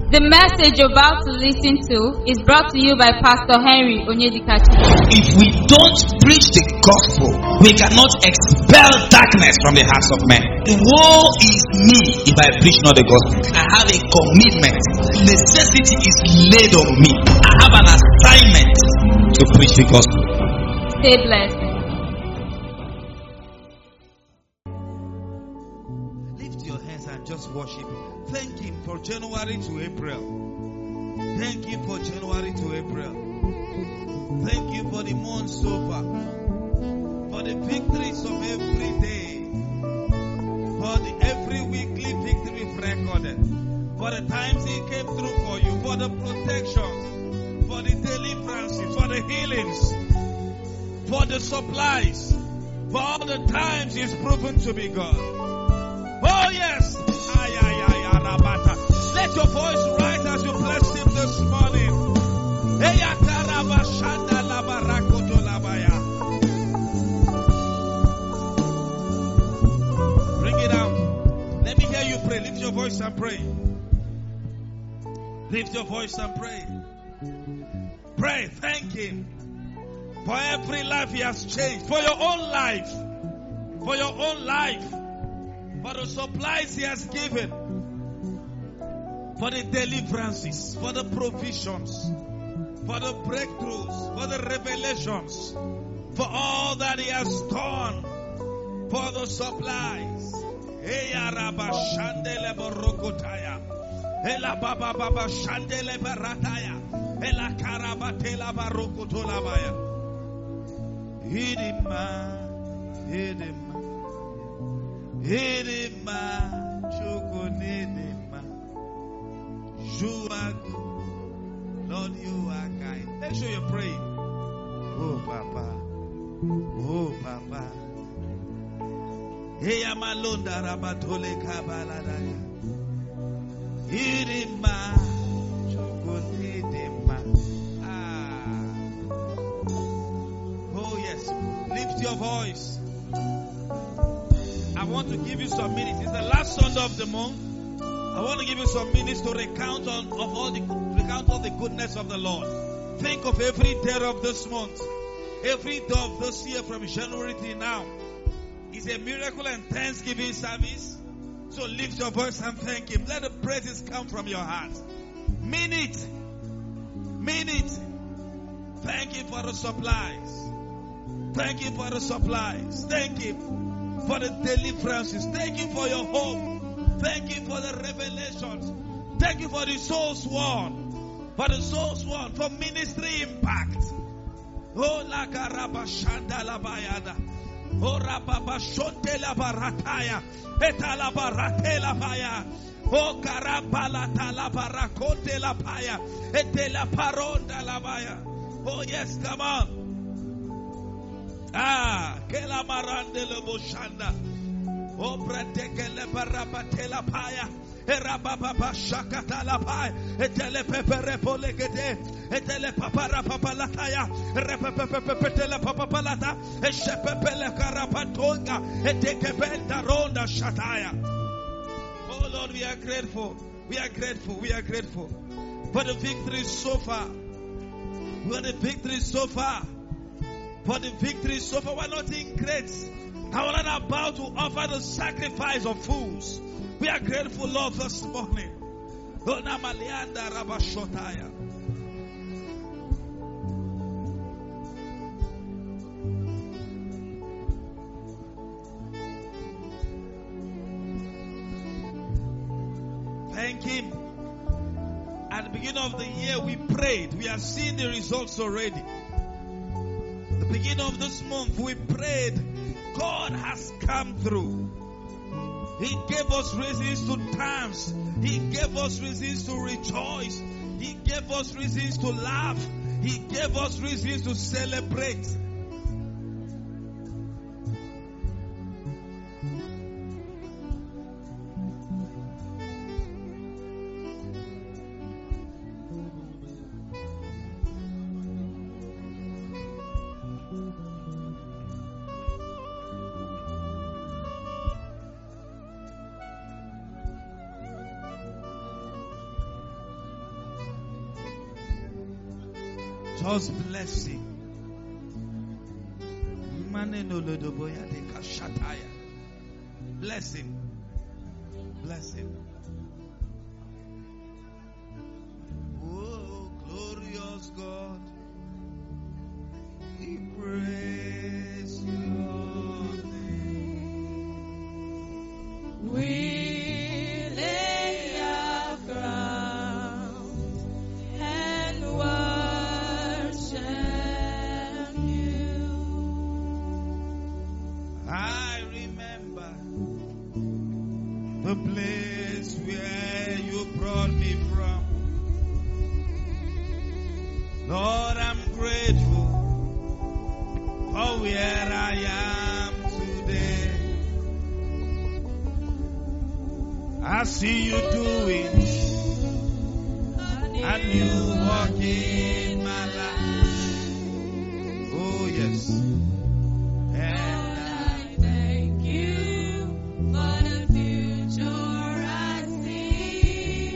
The message you're about to listen to is brought to you by Pastor Henry Onyedikachi. If we don't preach the gospel, we cannot expel darkness from the hearts of men. Woe is me if I preach not the gospel. I have a commitment. Necessity is laid on me. I have an assignment to preach the gospel. Stay blessed. Lift your hands and just worship. Thank Him for January to April. Thank Him for January to April. Thank you for the month so far. For the victories of every day. For the every weekly victory recorded. For the times He came through for you. For the protections. For the deliverances. For the healings. For the supplies. For all the times He's proven to be God. Oh yes. Let your voice rise as you bless Him this morning. Bring it out. Let me hear you pray. Lift your voice and pray. Lift your voice and pray. Pray. Thank Him for every life He has changed. For your own life. For your own life. For the supplies He has given. For the deliverances, for the provisions, for the breakthroughs, for the revelations, for all that He has done, for the supplies. You are good. Lord, you are kind. Make sure you pray. Oh, Papa. Oh, Papa. Hey, Amalonda Rabatole Kabaladaya. Hidima. Chukunidima. Oh, yes. Lift your voice. I want to give you some minutes. It's the last Sunday of the month. I want to give you some minutes to recount all the goodness of the Lord. Think of every day of this month, every day of this year from January till now. It's a miracle and thanksgiving service. So lift your voice and thank Him. Let the praises come from your heart. Mean it. Mean it. Thank Him for the supplies. Thank Him for the supplies. Thank Him for the deliverances. Thank Him for your hope. Thank you for the revelations. Thank you for the souls won. For the souls won. For ministry impact. Oh, la karaba shanda la bayada. Oh, rababa shonte la barataya. Eta la barate la baya. Oh, karabala ta la barakote la baya. Ete la paronda la baya. Oh, yes, come on. Ke la marande le boshanda. Oh, pratekele barabatela paya, erababa shakata la paya, etele pepere polegede, etele papara papalataya, repepepepetele papapalata, eshepepele karapatonga, etekebenda ronda shataya. Oh Lord, we are grateful. We are grateful. We are grateful for the victory so far. For the victory so far. For the victory so far. We're not in great. I was not about to offer the sacrifice of fools. We are grateful, Lord, this morning. Thank Him. At the beginning of the year, we prayed. We are seeing the results already. The beginning of this month, we prayed. God has come through. He gave us reasons to dance. He gave us reasons to rejoice. He gave us reasons to laugh. He gave us reasons to celebrate. Just bless him. Bless him. Bless him. Oh, glorious God, we praise your name. We lay our crowns and worship you. I remember the place where you brought me from. Lord, I'm grateful for where I am today. I see you doing a new work in my life. Oh yes. And I thank you for the future I see.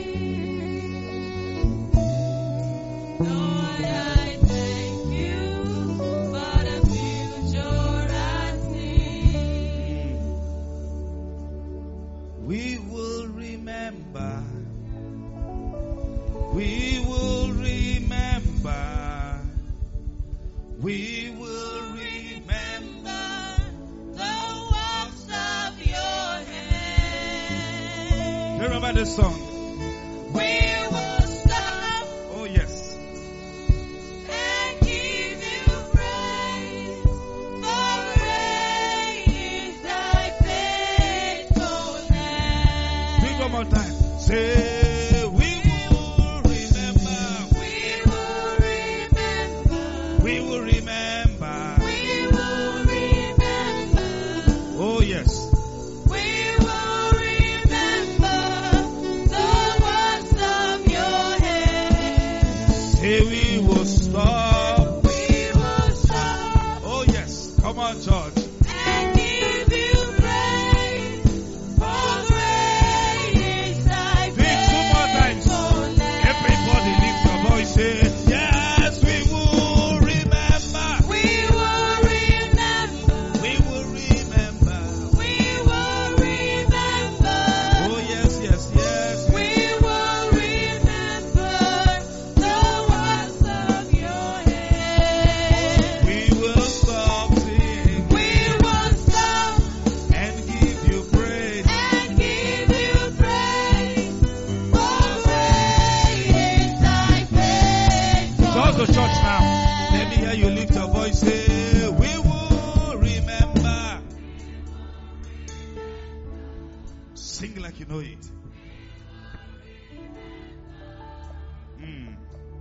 Lord, I thank you for the future I see. we will remember. We will remember. We will remember. The works of your hand. You remember this song? We will stop Oh yes. and give you praise, for great is thy faithfulness. Do it one more time. Say, we will remember. We will remember. We will remember. We will remember. Oh yes. We will remember the works of your hands. Say we will stop. We will stop Oh yes. Come on, church. and give you praise, for great is thy Do it two more times. faithfulness. Everybody lift your voice. Say, yes, we will remember. We will remember. We will remember. We will remember. Oh yes, yes, yes. We will remember the works of your hands. We will stop singing We will stop and give you praise. and give you praise, for great is thy faithfulness. Just the church now. Let me hear you lift your voice. Say, we will remember. Sing like you know it. Mm.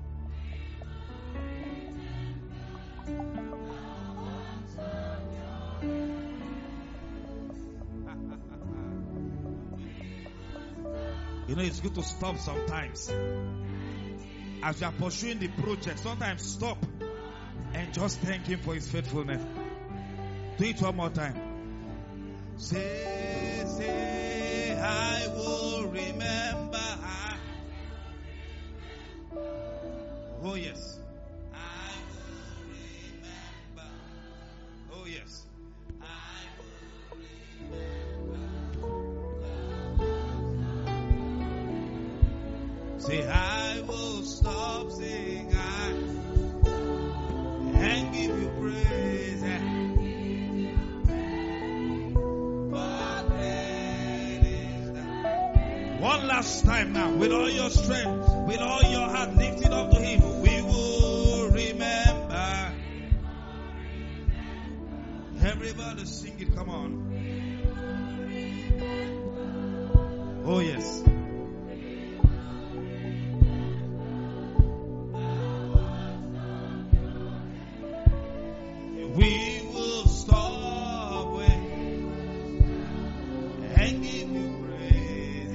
You know, it's good to stop sometimes. As you are pursuing the project, sometimes stop and just thank Him for His faithfulness. Do it one more time. Say, I will remember. Oh yes. I will remember. Oh yes. I will remember. Say, I will stop saying and give you praise. For great is thy- One last time now, with all your strength, with all your heart lifted up to Him, we will remember. Everybody sing it, come on. Oh yes. We will stop and give you praise.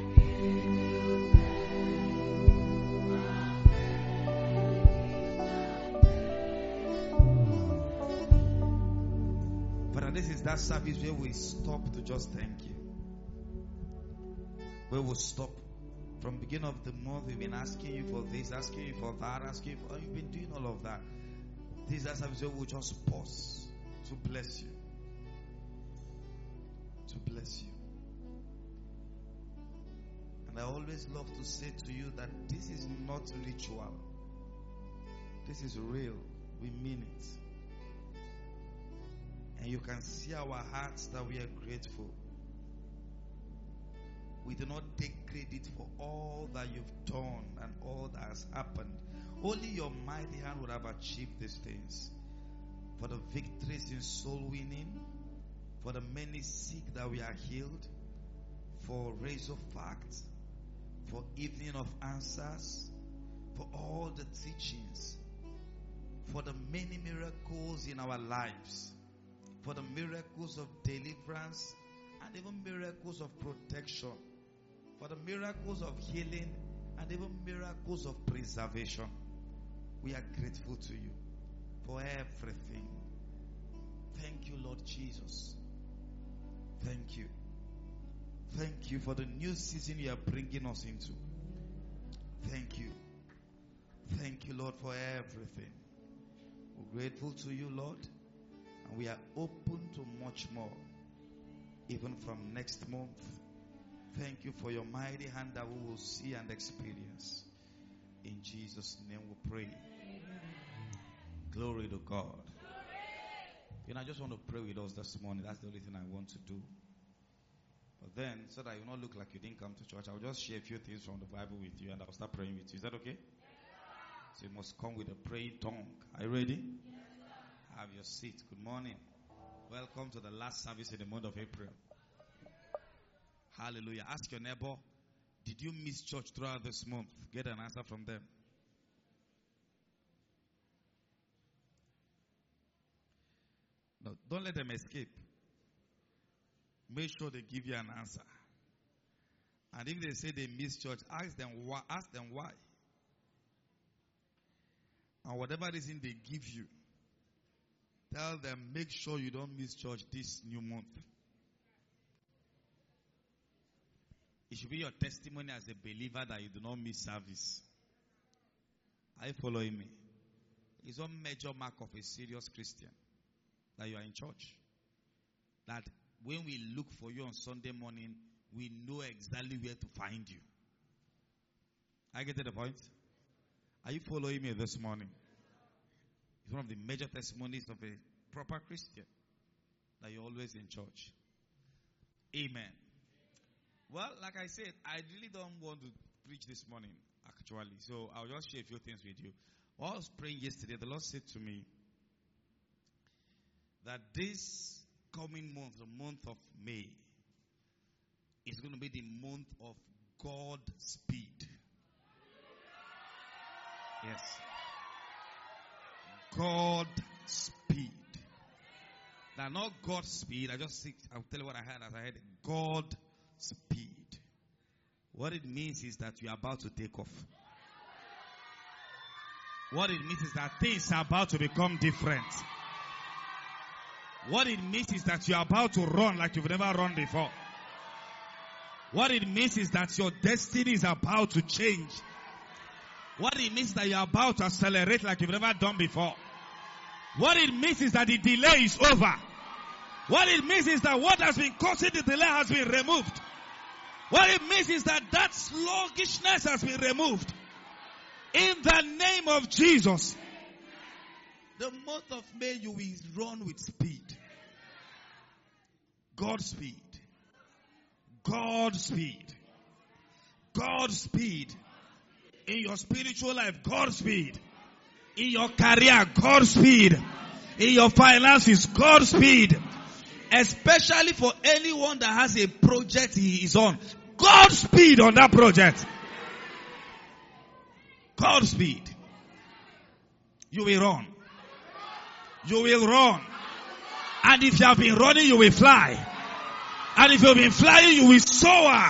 But this is that service where we stop to just thank you. Where we stop From beginning of the month, we've been asking you for this, asking you for that, asking you for. You've been doing all of that. This is service will just pause to bless you. To bless you. And I always love to say to you that this is not ritual. This is real. We mean it. And you can see our hearts that we are grateful. We do not take credit for all that you've done and all that has happened. Only your mighty hand would have achieved these things. For the victories in soul winning, for the many sick that we are healed, for raise of facts, for evening of answers, for all the teachings, for the many miracles in our lives, for the miracles of deliverance and even miracles of protection, for the miracles of healing and even miracles of preservation. We are grateful to you for everything. Thank you, Lord Jesus. Thank you. Thank you for the new season you are bringing us into. Thank you. Thank you, Lord, for everything. We're grateful to you, Lord, and we are open to much more, even from next month. Thank you for your mighty hand that we will see and experience. In Jesus' name we pray. Glory to God. I just want to pray with us this morning. That's the only thing I want to do. But then, so that you not look like you didn't come to church, I'll just share a few things from the Bible with you and I'll start praying with you. Is that okay? Yes, so you must come with a praying tongue. Are you ready? Yes, have your seat. Good morning. Welcome to the last service in the month of April. Hallelujah. Ask your neighbor, did you miss church throughout this month? Get an answer from them. No, don't let them escape. Make sure they give you an answer. And if they say they miss church, ask them why. And whatever reason they give you, tell them, make sure you don't miss church this new month. It should be your testimony as a believer that you do not miss service. Are you following me? It's one major mark of a serious Christian that you are in church. That when we look for you on Sunday morning, we know exactly where to find you. I get to the point? Are you following me this morning? It's one of the major testimonies of a proper Christian that you're always in church. Amen. Well, like I said, I really don't want to preach this morning, actually. So I'll just share a few things with you. While I was praying yesterday, the Lord said to me that this coming month, the month of May, is going to be the month of God speed. Yes. God speed. Now, not God speed. I'll tell you what I heard as I heard God speed. What it means is that you are about to take off. What it means is that things are about to become different. What it means is that you are about to run like you've never run before. What it means is that your destiny is about to change. What it means is that you are about to accelerate like you've never done before. What it means is that the delay is over. What it means is that what has been causing the delay has been removed. What it means is that sluggishness has been removed. In the name of Jesus. The month of May, you will run with speed. God's speed. God's speed. God's speed. In your spiritual life, God's speed. In your career, God's speed. In your finances, God's speed. Especially for anyone that has a project he is on. God's speed on that project. God's speed. You will run. You will run. And if you have been running, you will fly. And if you have been flying, you will soar.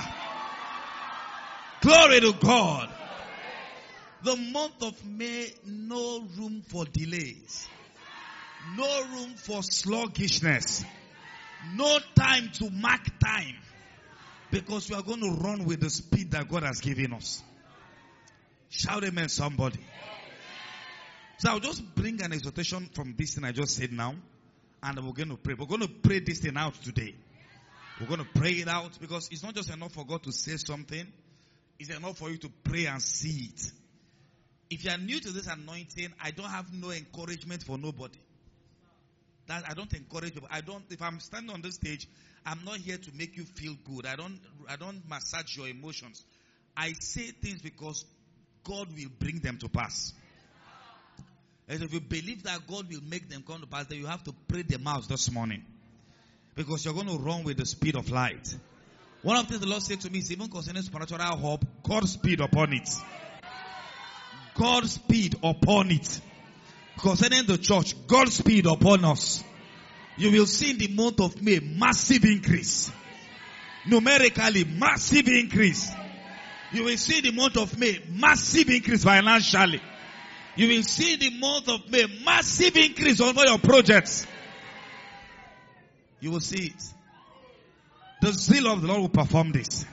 Glory to God. The month of May, no room for delays. No room for sluggishness. No time to mark time. Because we are going to run with the speed that God has given us. Shout amen, somebody. So I'll just bring an exhortation from this thing I just said now. And we're going to pray. We're going to pray this thing out today. We're going to pray it out because it's not just enough for God to say something. It's enough for you to pray and see it. If you are new to this anointing, I don't have no encouragement for nobody. That I don't encourage people. If I'm standing on this stage, I'm not here to make you feel good. I don't massage your emotions. I say things because God will bring them to pass. And if you believe that God will make them come to pass, then you have to pray them out this morning. Because you're going to run with the speed of light. One of the things the Lord said to me is even concerning supernatural hope, God's speed upon it. God's speed upon it. Concerning the church, God's speed upon us. You will see in the month of May, massive increase. Numerically, massive increase. You will see in the month of May, massive increase financially. You will see in the month of May, massive increase on all your projects. You will see it. The zeal of the Lord will perform this.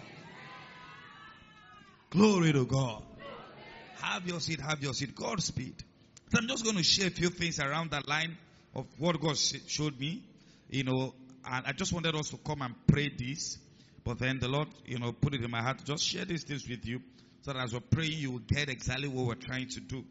Glory to God. Have your seat, have your seat. God's speed. So I'm just going to share a few things around that line of what God showed me. And I just wanted us to come and pray this. But then the Lord, put it in my heart to just share these things with you. So that as we're praying, you will get exactly what we're trying to do.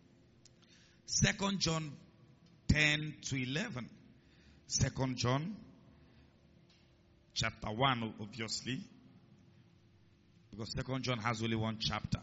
2 John 10 to 11. 2 John chapter 1, obviously. Because 2 John has only one chapter.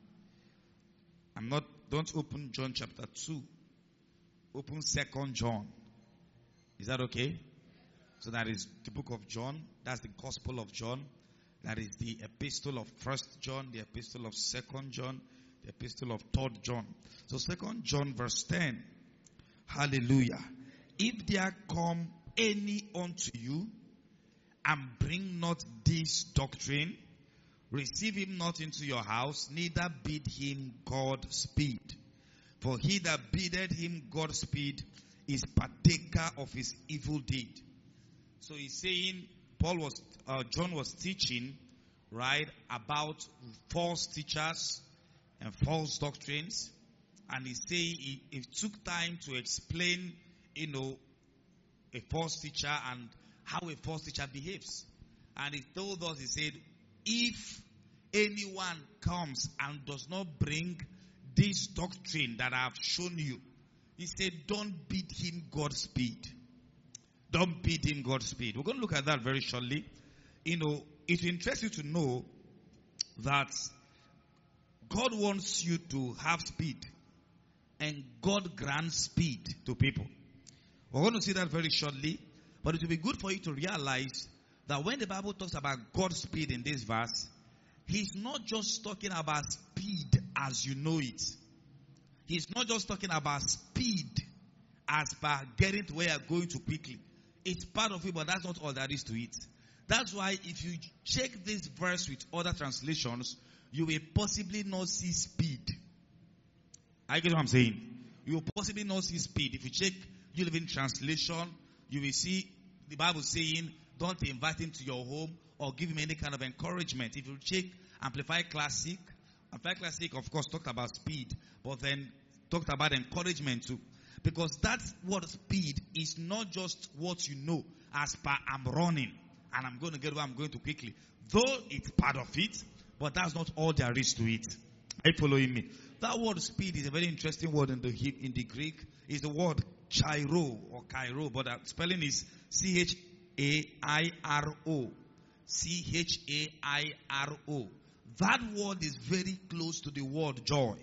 Don't open John chapter 2. Open 2 John. Is that okay? So that is the book of John. That's the Gospel of John. That is the epistle of 1 John, the epistle of 2 John, the epistle of 3 John. So 2 John verse 10. Hallelujah. If there come any unto you and bring not this doctrine, receive him not into your house, neither bid him Godspeed. For he that biddeth him Godspeed is partaker of his evil deed. So he's saying, John was teaching, right, about false teachers and false doctrines. And he's saying he took time to explain, a false teacher and how a false teacher behaves. And he told us, he said, if anyone comes and does not bring this doctrine that I have shown you, he said, don't bid him Godspeed. Don't bid him Godspeed. We're going to look at that very shortly. It will interest you to know that God wants you to have speed. And God grants speed to people. We're going to see that very shortly. But it will be good for you to realize that when the Bible talks about God's speed in this verse, he's not just talking about speed as you know it. He's not just talking about speed as by getting to where you're going to quickly. It's part of it, but that's not all there is to it. That's why if you check this verse with other translations, you will possibly not see speed. I get what I'm saying? You will possibly not see speed. If you check New Living Translation, you will see the Bible saying, don't invite him to your home or give him any kind of encouragement. If you check Amplified Classic, of course, talked about speed, but then talked about encouragement too. Because that's what speed is, not just what you know as per I'm running and I'm going to get where I'm going to quickly. Though it's part of it, but that's not all there is to it. Are you following me? That word speed is a very interesting word in the Greek. It's the word chairo or kairo, but the spelling is C-H-A-I-R-O. C-H-A-I-R-O. That word is very close to the word joy.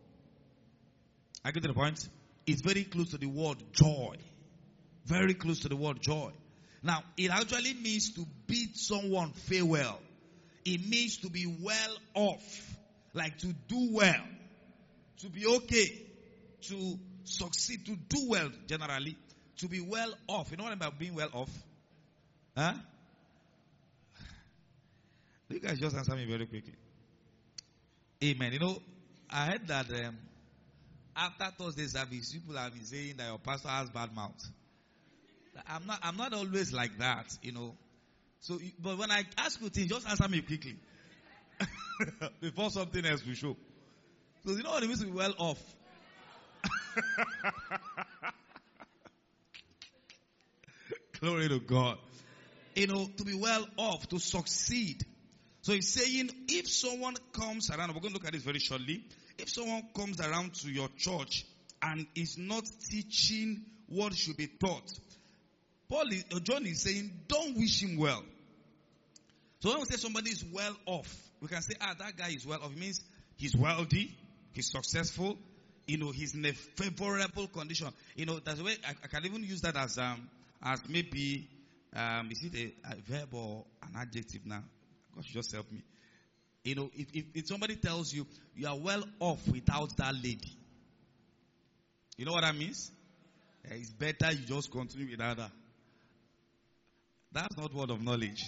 I get to the point? It's very close to the word joy. Very close to the word joy. Now, it actually means to bid someone farewell. It means to be well off. Like to do well. To be okay. To succeed. To do well, generally. To be well off. You know what I mean by being well off? Huh? You guys just answer me very quickly. Amen. You know, I heard that after Thursday service, people have been saying that your pastor has bad mouth. I'm not always like that, you know. So, but when I ask you things, just answer me quickly. Before something else will show. So you know what it means to be well off? Glory to God. You know, to be well off, to succeed. So he's saying, if someone comes around, we're going to look at this very shortly. If someone comes around to your church and is not teaching what should be taught, John is saying, don't wish him well. So when we say somebody is well off, we can say, that guy is well off. It means he's wealthy, he's successful, you know, he's in a favorable condition. You know, that's the way I can even use that as maybe, is it a verb or an adjective now? God should just help me. You know, if somebody tells you, you are well off without that lady. You know what that means? It's better you just continue without her. That's not word of knowledge.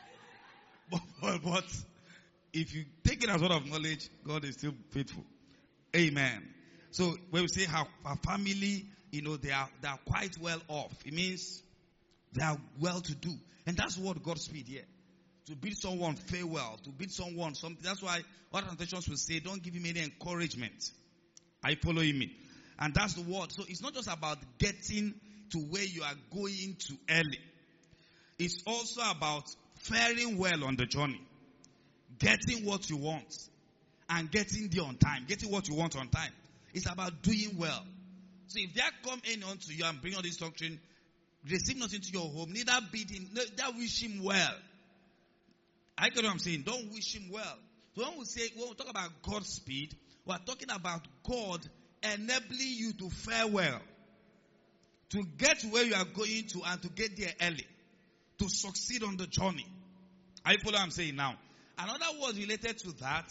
But if you take it as word of knowledge, God is still faithful. Amen. So when we say how our family, you know, they are quite well off, it means they are well to do. And that's what God speaks here. To bid someone farewell, to bid someone something. That's why other translations will say, don't give him any encouragement. Are you following me? And that's the word. So it's not just about getting to where you are going to early. It's also about faring well on the journey. Getting what you want. And getting there on time. Getting what you want on time. It's about doing well. So if they come in onto you and bring on this doctrine, receive nothing to your home, neither bid him, neither wish him well. I get what I'm saying. Don't wish him well. So when we talk about God's speed, we're talking about God enabling you to fare well. To get where you are going to and to get there early. To succeed on the journey. I follow what I'm saying now. Another word related to that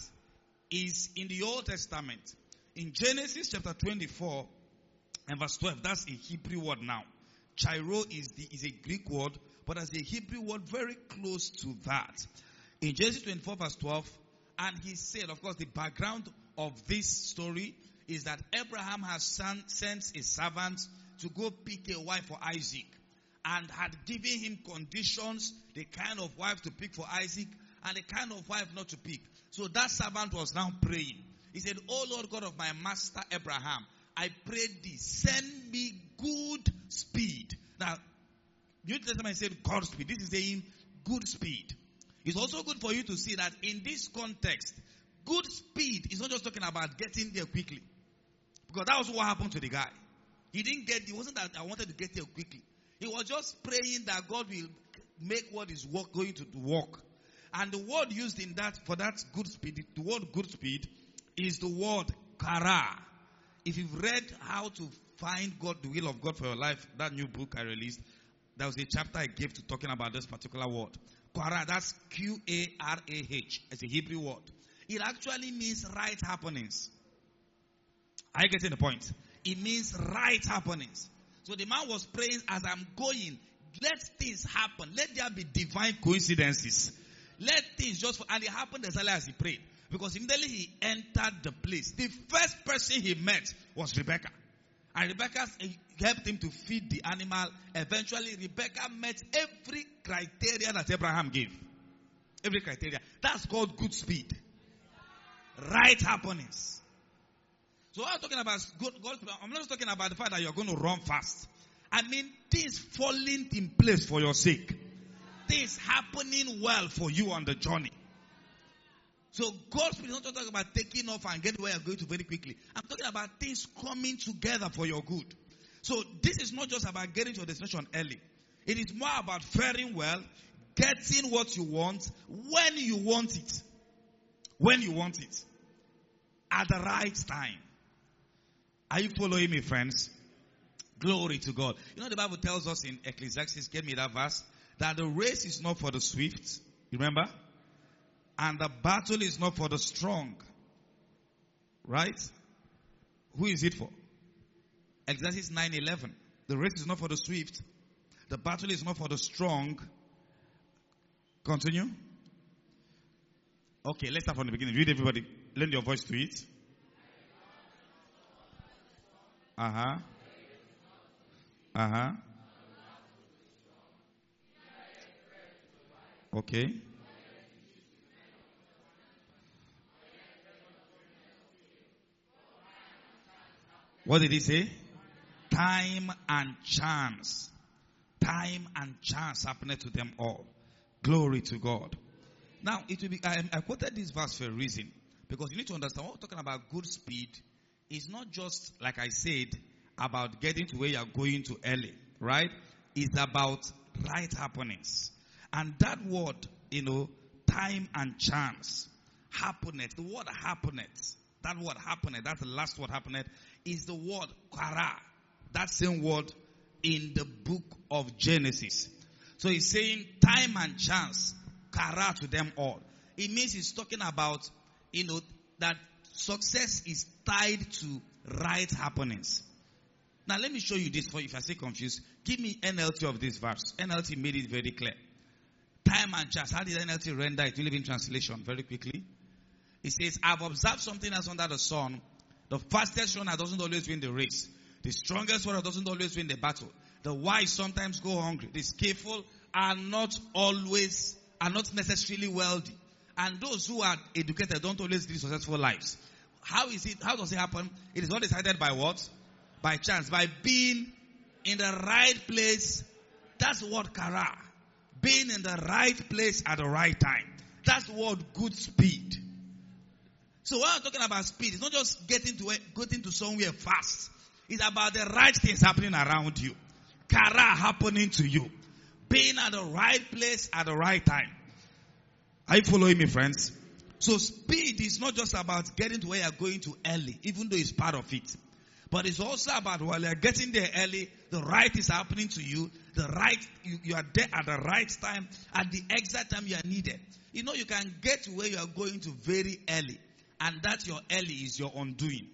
is in the Old Testament. In Genesis chapter 24 and verse 12. That's a Hebrew word now. Chairo is a Greek word, but as a Hebrew word very close to that. In Genesis 24 verse 12, and he said, of course, the background of this story is that Abraham has sent a servant to go pick a wife for Isaac and had given him conditions, the kind of wife to pick for Isaac and the kind of wife not to pick. So that servant was now praying. He said, "Oh Lord God of my master Abraham, I pray thee, send me good speed." Now, New Testament said God speed. This is saying good speed. It's also good for you to see that in this context, good speed is not just talking about getting there quickly. Because that was what happened to the guy. It wasn't that I wanted to get there quickly. He was just praying that God will make what is going to work. And the word used in that, for that good speed, the word good speed is the word kara. If you've read how to find God, the will of God for your life, that new book I released, there was a chapter I gave to talking about this particular word. Kara, that's Q-A-R-A-H. It's a Hebrew word. It actually means right happenings. Are you getting the point? It means right happenings. So the man was praying, as I'm going, let things happen. Let there be divine coincidences. Let things and it happened exactly as he prayed. Because immediately he entered the place. The first person he met was Rebecca. And Rebecca helped him to feed the animal. Eventually, Rebecca met every criteria that Abraham gave. Every criteria. That's called good speed. Right happenings. So what I'm talking about, I'm not just talking about the fact that you're going to run fast. I mean, things falling in place for your sake. Things happening well for you on the journey. So God's speed is not talking about taking off and getting where you're going to very quickly. I'm talking about things coming together for your good. So this is not just about getting to your destination early. It is more about faring well, getting what you want, when you want it. When you want it. At the right time. Are you following me, friends? Glory to God. You know the Bible tells us in Ecclesiastes, get me that verse, that the race is not for the swift. You remember? And the battle is not for the strong. Right? Who is it for? Ecclesiastes 9:11. The race is not for the swift. The battle is not for the strong. Continue. Okay, let's start from the beginning. Read, everybody. Lend your voice to it. Uh-huh. Uh-huh. Okay. What did he say? Time and chance. Time and chance happened to them all. Glory to God. Now, it will be. I quoted this verse for a reason. Because you need to understand, what we're talking about good speed is not just, like I said, about getting to where you're going to early. Right? It's about right happenings. And that word, time and chance, happeneth. The word happeneth. That word happeneth. That's the last word happeneth. Is the word kara. That same word in the book of Genesis. So he's saying time and chance, kara to them all. It means he's talking about, that success is tied to right happenings. Now let me show you this for you if I say confused. Give me NLT of this verse. NLT made it very clear. Time and chance. How did NLT render it? New Living Translation very quickly. It says, I've observed something else under the sun. The fastest runner doesn't always win the race. The strongest runner doesn't always win the battle. The wise sometimes go hungry. The skillful are not necessarily wealthy. And those who are educated don't always live successful lives. How does it happen? It is not decided by what? By chance. By being in the right place. That's the word kara. Being in the right place at the right time. That's the word good speed. So when I'm talking about speed, it's not just getting to somewhere fast. It's about the right things happening around you. Kara happening to you. Being at the right place at the right time. Are you following me, friends? So speed is not just about getting to where you're going to early, even though it's part of it. But it's also about while you're getting there early, the right is happening to you. You are there at the right time, at the exact time you are needed. You can get to where you are going to very early. And that your early is your undoing.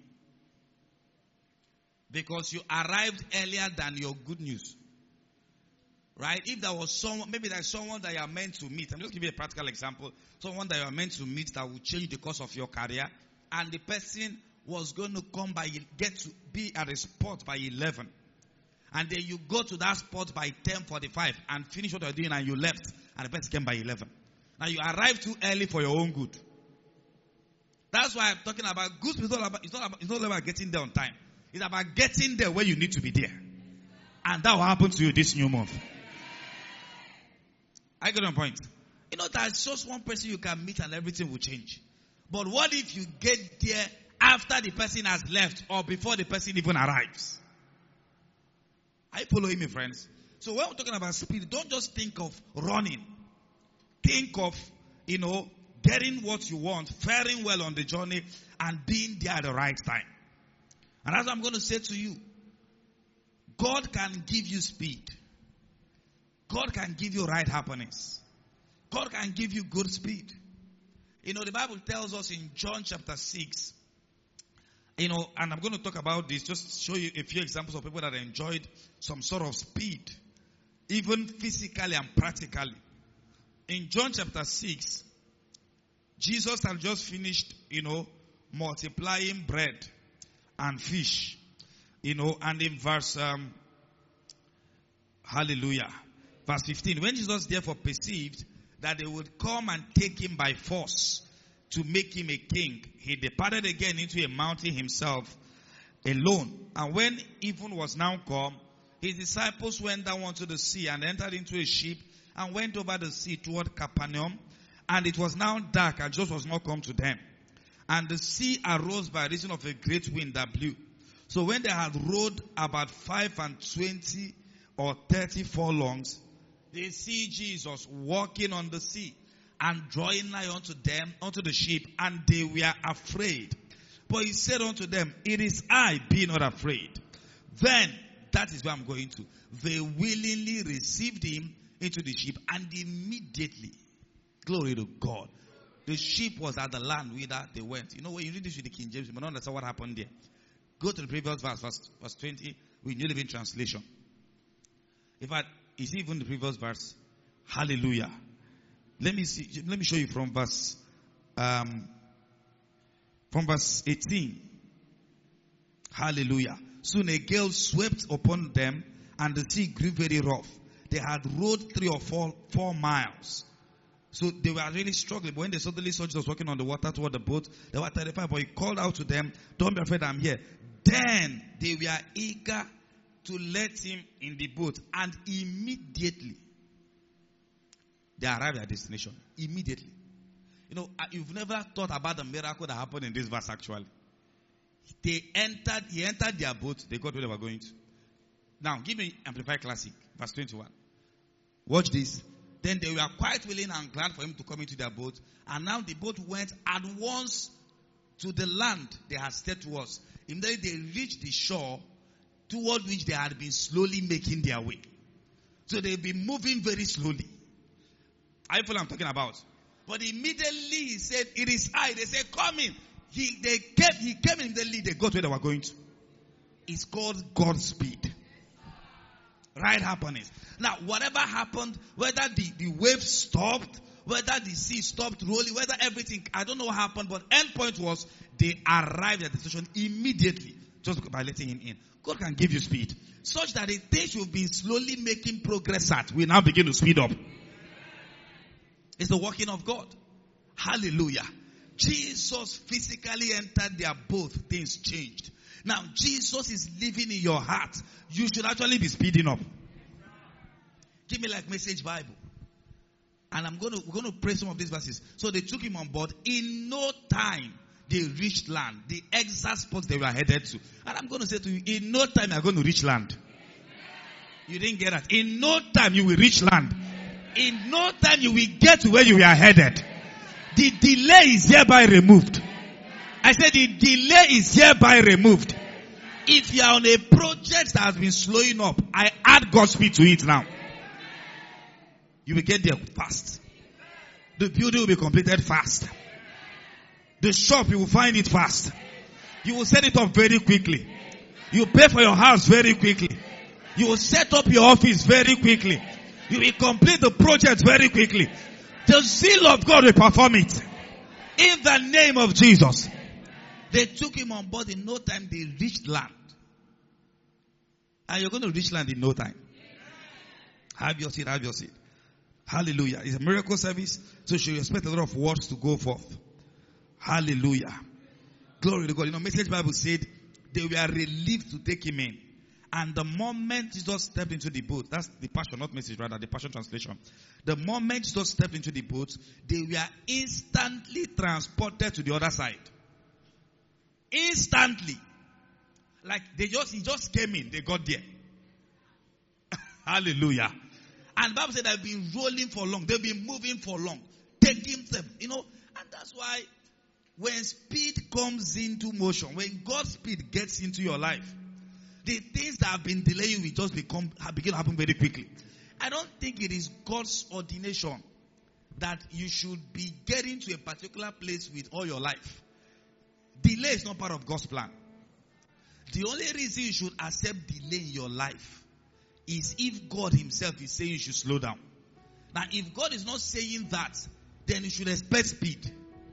Because you arrived earlier than your good news. Right? If there was someone, maybe there's someone that you are meant to meet. I'm just giving you a practical example. Someone that you are meant to meet that will change the course of your career. And the person was going to get to be at a spot by 11. And then you go to that spot by 10:45 and finish what you're doing and you left. And the person came by 11. Now you arrived too early for your own good. That's why I'm talking about good speed. It's not about getting there on time. It's about getting there where you need to be there. And that will happen to you this new month. I get on point. There's just one person you can meet and everything will change. But what if you get there after the person has left or before the person even arrives? Are you following me, friends? So when we're talking about speed, don't just think of running. Think of, getting what you want, faring well on the journey, and being there at the right time. And as I'm going to say to you, God can give you speed. God can give you right happenings. God can give you good speed. The Bible tells us in John chapter 6, and I'm going to talk about this, just show you a few examples of people that enjoyed some sort of speed, even physically and practically. In John chapter 6, Jesus had just finished, multiplying bread and fish, and in verse, hallelujah, verse 15, when Jesus therefore perceived that they would come and take him by force to make him a king, he departed again into a mountain himself alone. And when even was now come, his disciples went down onto the sea and entered into a ship and went over the sea toward Capernaum. And it was now dark, and Jesus was not come to them. And the sea arose by reason of a great wind that blew. So when they had rowed about 25 or 30 furlongs, they see Jesus walking on the sea and drawing nigh unto them, unto the ship, and they were afraid. But he said unto them, it is I, be not afraid. Then, that is where I'm going to. They willingly received him into the ship, and immediately, glory to God, the ship was at the land whither they went. When you read this with the King James, you may not understand what happened there. Go to the previous verse 20, with New Living Translation. In fact, it's even the previous verse. Hallelujah. Let me show you from verse 18. Hallelujah. Soon a gale swept upon them, and the sea grew very rough. They had rowed 3 or 4 miles. So they were really struggling. But when they suddenly saw Jesus walking on the water toward the boat, they were terrified. But he called out to them, "Don't be afraid, I'm here." Then they were eager to let him in the boat. And immediately, they arrived at destination. Immediately. You know, you've never thought about the miracle that happened in this verse actually. He entered their boat. They got where they were going to. Now, give me Amplified Classic, verse 21. Watch this. Then they were quite willing and glad for him to come into their boat. And now the boat went at once to the land they had said to us. Immediately they reached the shore toward which they had been slowly making their way. So they've been moving very slowly. I feel I'm talking about. But immediately he said, "It is I." They said, "Come in." He came immediately. They got where they were going to. It's called God's speed. Right happenings. Now, whatever happened, whether the waves stopped, whether the sea stopped rolling, whether everything, I don't know what happened, but end point was they arrived at the station immediately just by letting him in. God can give you speed such that the things you've been slowly making progress at will now begin to speed up. It's the working of God. Hallelujah. Jesus physically entered their boat. Things changed. Now, Jesus is living in your heart. You should actually be speeding up. Give me like Message Bible. And we're going to pray some of these verses. So they took him on board. In no time, they reached land. The exact spot they were headed to. And I'm going to say to you, in no time, you're going to reach land. You didn't get that. In no time, you will reach land. In no time, you will get to where you are headed. The delay is hereby removed. I said the delay is hereby removed. If you are on a project that has been slowing up, I add God's speed to it now. You will get there fast. The building will be completed fast. The shop, you will find it fast. You will set it up very quickly. You will pay for your house very quickly. You will set up your office very quickly. You will complete the project very quickly. The zeal of God will perform it. In the name of Jesus. They took him on board. In no time, they reached land. And you're going to reach land in no time. Have your seat, have your seat. Hallelujah. It's a miracle service, so you should expect a lot of words to go forth. Hallelujah. Glory to God. You know, Message Bible said they were relieved to take him in. And the moment Jesus stepped into the boat, that's the Passion, not Message, rather, the Passion translation. The moment Jesus stepped into the boat, they were instantly transported to the other side. Instantly. Like he just came in, they got there. Hallelujah. And the Bible said they've been rolling for long. They've been moving for long. Taking them, you know. And that's why when speed comes into motion, when God's speed gets into your life, the things that have been delaying will just begin to happen very quickly. I don't think it is God's ordination that you should be getting to a particular place with all your life. Delay is not part of God's plan. The only reason you should accept delay in your life is if God himself is saying you should slow down. Now, if God is not saying that, then you should expect speed.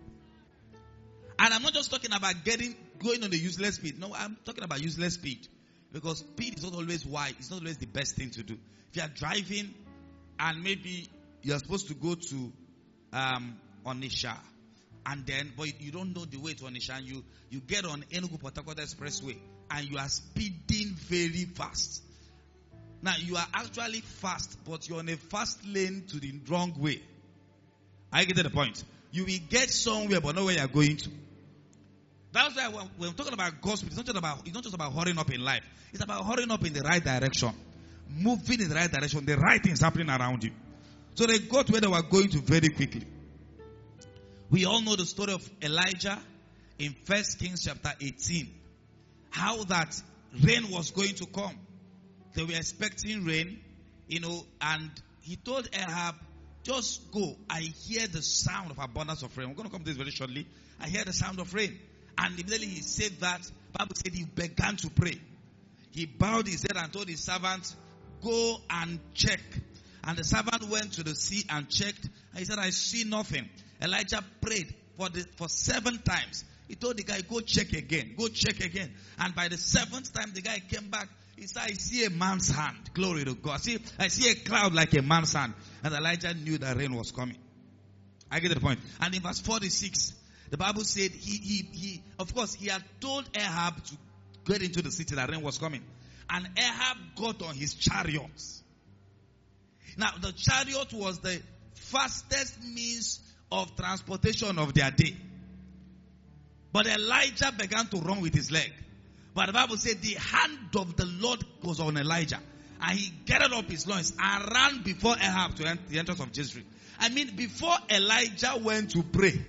And I'm not just talking about going on the useless speed. No, I'm talking about useless speed. Because speed is not always wise. It's not always the best thing to do. If you are driving and maybe you're supposed to go to Onitsha, but you don't know the way to Onitsha, and you get on Enugu-Port Harcourt Expressway and you are speeding very fast. Now, you are actually fast, but you're on a fast lane to the wrong way. I get the point. You will get somewhere, but not where you are going to. That's why when we're talking about gospel, it's not just about hurrying up in life. It's about hurrying up in the right direction. Moving in the right direction. The right things happening around you. So they got where they were going to very quickly. We all know the story of Elijah in 1 Kings chapter 18. How that rain was going to come. They were expecting rain, and he told Ahab, just go. I hear the sound of abundance of rain. We're going to come to this very shortly. I hear the sound of rain. And immediately he said that. The Bible said he began to pray. He bowed his head and told his servant, go and check. And the servant went to the sea and checked. And he said, I see nothing. Elijah prayed for 7 times. He told the guy, go check again. Go check again. And by the 7th time, the guy came back. He said, I see a man's hand. Glory to God. I see a cloud like a man's hand. And Elijah knew that rain was coming. I get the point. And in verse 46, the Bible said he of course, he had told Ahab to get into the city that rain was coming. And Ahab got on his chariots. Now, the chariot was the fastest means of transportation of their day. But Elijah began to run with his leg. But the Bible said the hand of the Lord was on Elijah. And he gathered up his loins and ran before Ahab to the entrance of Jezreel. I mean, before Elijah went to pray,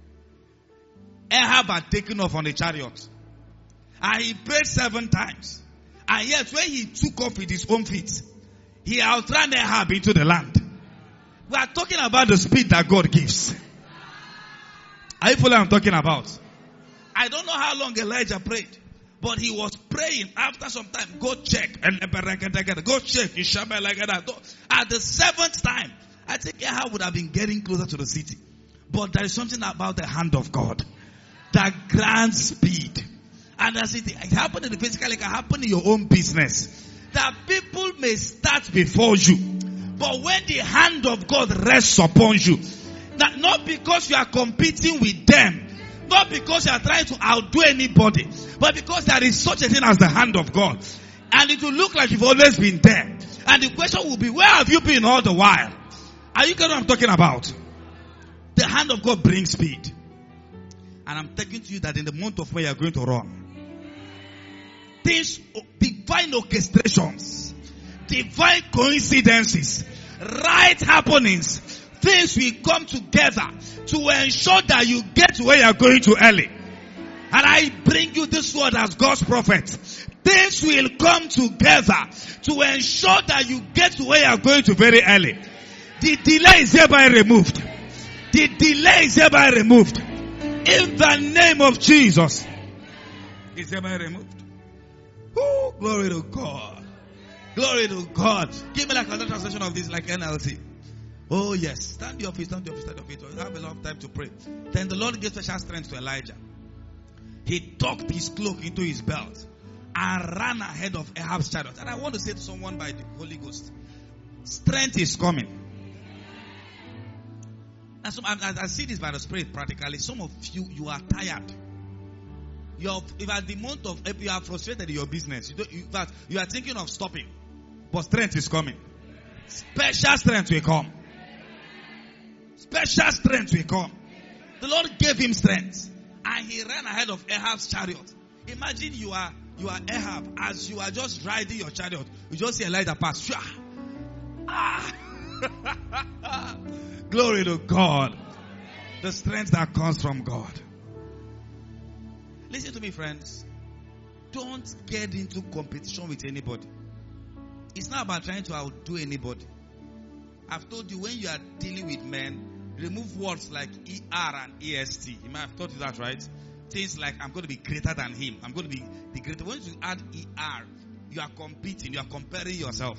Ahab had taken off on the chariot. And he prayed 7 times. And yet, when he took off with his own feet, he outran Ahab into the land. We are talking about the speed that God gives. Are you following what I'm talking about? I don't know how long Elijah prayed. But he was praying. After some time, go check. Go check. At the 7th time, I think Ahab would have been getting closer to the city. But there is something about the hand of God that grants speed. And as it happened in the physical, it can happen in your own business. That people may start before you. But when the hand of God rests upon you, that not because you are competing with them, not because you are trying to outdo anybody, but because there is such a thing as the hand of God. And it will look like you've always been there. And the question will be, where have you been all the while? Are you getting what I'm talking about? The hand of God brings speed. And I'm taking to you that in the month of May, you are going to run. Things, divine orchestrations, divine coincidences, right happenings, things will come together to ensure that you get to where you are going to early. And I bring you this word as God's prophet. Things will come together to ensure that you get to where you are going to very early. The delay is hereby removed. The delay is hereby removed. In the name of Jesus. It's hereby removed. Oh, glory to God. Glory to God. Give me like another translation of this, like NLT. Oh yes. Stand your feet, stand your feet, stand your feet. We have a lot of time to pray. Then the Lord gave special strength to Elijah. He tucked his cloak into his belt and ran ahead of Ahab's chariot. And I want to say to someone by the Holy Ghost, strength is coming. And so I see this by the Spirit practically. Some of you are tired. If at the month of April you are frustrated in your business, you are thinking of stopping, but strength is coming. Special strength will come. Special strength will come. The Lord gave him strength, and he ran ahead of Ahab's chariot. Imagine you are Ahab, as you are just riding your chariot, you just see Elijah pass. Glory to God. The strength that comes from God. Listen to me, friends. Don't get into competition with anybody. It's not about trying to outdo anybody. I've told you, when you are dealing with men, remove words like ER and EST. You might have taught you that, right? Things like, I'm going to be greater than him. I'm going to be the greater. When you add ER, you are competing. You are comparing yourself.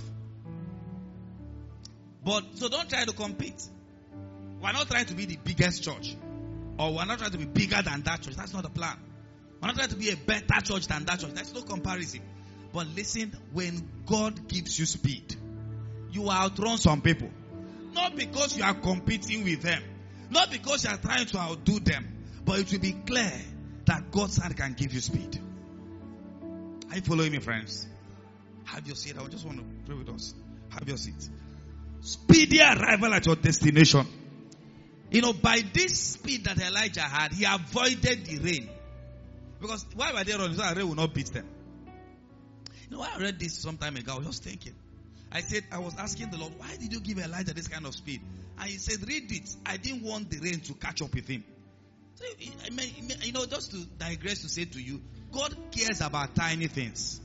So don't try to compete. We're not trying to be the biggest church. Or we're not trying to be bigger than that church. That's not the plan. We're not trying to be a better church than that church. There's no comparison. But listen, when God gives you speed, you will outrun some people. Not because you are competing with them. Not because you are trying to outdo them. But it will be clear that God's hand can give you speed. Are you following me, friends? Have your seat. I just want to pray with us. Have your seat. Speedy arrival at your destination. By this speed that Elijah had, he avoided the rain. Because why were they running? So the rain will not beat them. When I read this some time ago, I was just thinking. I was asking the Lord, why did you give Elijah this kind of speed? And he said, read it. I didn't want the rain to catch up with him. So, just to digress to say to you, God cares about tiny things.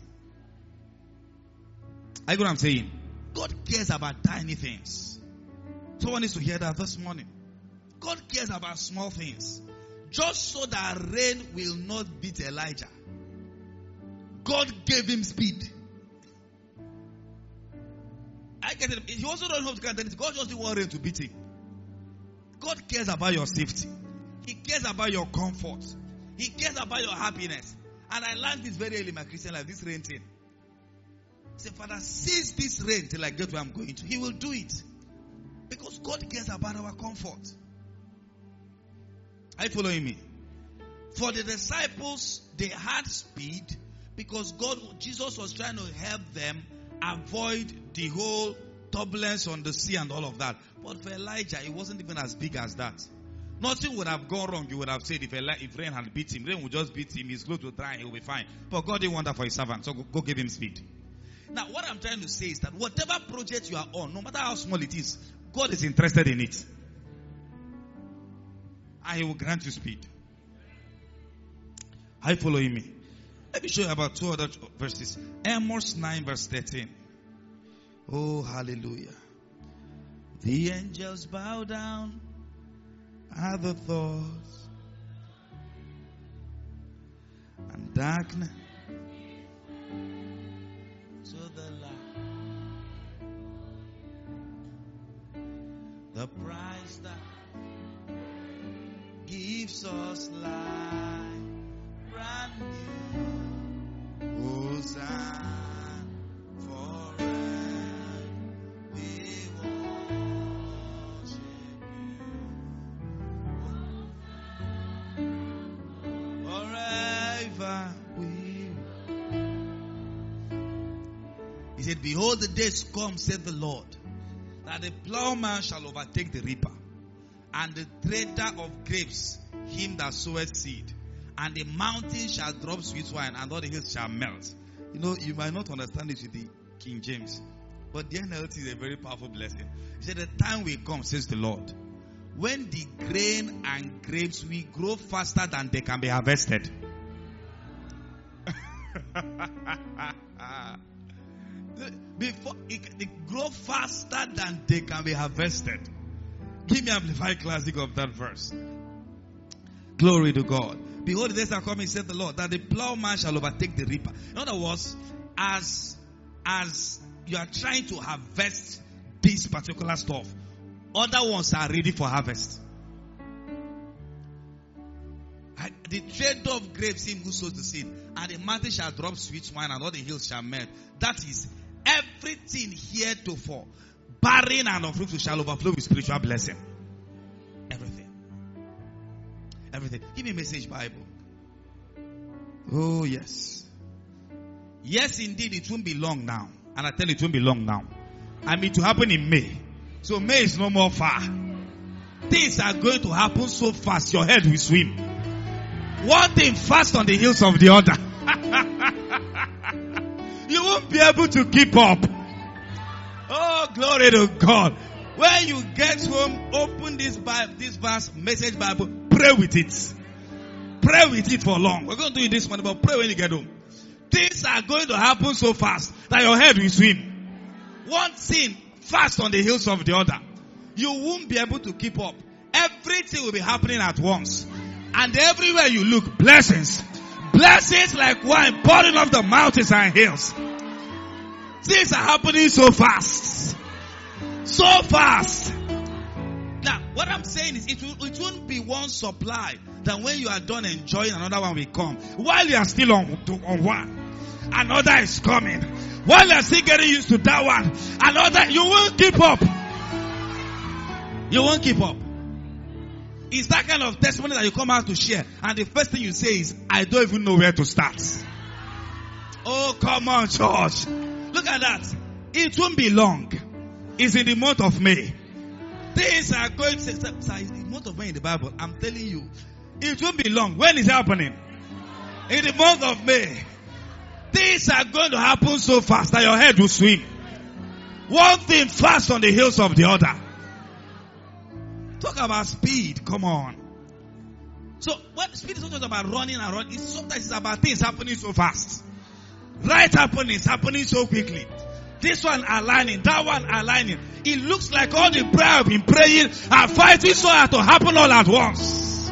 Are you know what I'm saying? God cares about tiny things. Someone needs to hear that this morning. God cares about small things. Just so that rain will not beat Elijah. God gave him speed. I get it. He also don't have to get it. God just didn't want rain to beat him. God cares about your safety. He cares about your comfort. He cares about your happiness. And I learned this very early in my Christian life, this rain thing. I said, Father, cease this rain till I get where I'm going to. He will do it. Because God cares about our comfort. Are you following me? For the disciples, they had speed because Jesus was trying to help them avoid the whole turbulence on the sea and all of that. But for Elijah, it wasn't even as big as that. Nothing would have gone wrong. You would have said if rain had beat him, rain would just beat him, his clothes would dry and he will be fine. But God didn't want that for his servant, so go give him speed. Now, what I'm trying to say is that whatever project you are on, no matter how small it is, God is interested in it. And he will grant you speed. Are you following me? Let me show you about 2 other verses. Amos 9 verse 13. Oh, hallelujah. The angels bow down at the thoughts, and darkness to the light. The price that gives us life, brand new, Hosanna forever. We worship you. Forever we. He said, behold, the days come, said the Lord, that the plowman shall overtake the reaper, and the trader of grapes him that soweth seed. And the mountain shall drop sweet wine, and all the hills shall melt. You know, you might not understand this with the King James, but the NLT is a very powerful blessing. He said, the time will come, says the Lord, when the grain and grapes will grow faster than they can be harvested. Before it grow faster than they can be harvested. Give me Amplified Classic of that verse. Glory to God. Behold, the days are coming, said the Lord, that the plowman shall overtake the reaper. In other words, as you are trying to harvest this particular stuff, other ones are ready for harvest. The trader of grapes, him who sows the seed, and the mountain shall drop sweet wine, and all the hills shall melt. That is, everything heretofore barren and unfruitful shall overflow with spiritual blessing. Everything. Everything. Give me a Message Bible. Oh, yes. Yes, indeed, it won't be long now. And I tell you, it won't be long now. I mean, to happen in May. So May is no more far. Things are going to happen so fast, your head will swim. One thing fast on the heels of the other. You won't be able to keep up. Oh, glory to God. When you get home, open this verse, Message Bible, pray with it. Pray with it for long. We're going to do it this morning, but pray when you get home. Things are going to happen so fast that your head will swim. One thing fast on the heels of the other. You won't be able to keep up. Everything will be happening at once. And everywhere you look, blessings. Blessings like wine pouring off the mountains and hills. Things are happening so fast. So fast. Now, what I'm saying is, it won't be one supply that when you are done enjoying, another one will come. While you are still on one, another is coming. While you are still getting used to that one, another, you won't keep up. You won't keep up. It's that kind of testimony that you come out to share, and the first thing you say is, I don't even know where to start. Oh, come on, church. Look at that. It won't be long. It's in the month of May. Things are going to say, sir, it's the month of May in the Bible. I'm telling you, it won't be long. When is it happening? In the month of May. Things are going to happen so fast that your head will swim. One thing fast on the heels of the other. Talk about speed. Come on. So, when speed is not just about running and running, sometimes it's about things happening so fast. Right happenings happening so quickly. This one aligning, that one aligning. It looks like all the prayer I've been praying and fighting so hard to happen all at once.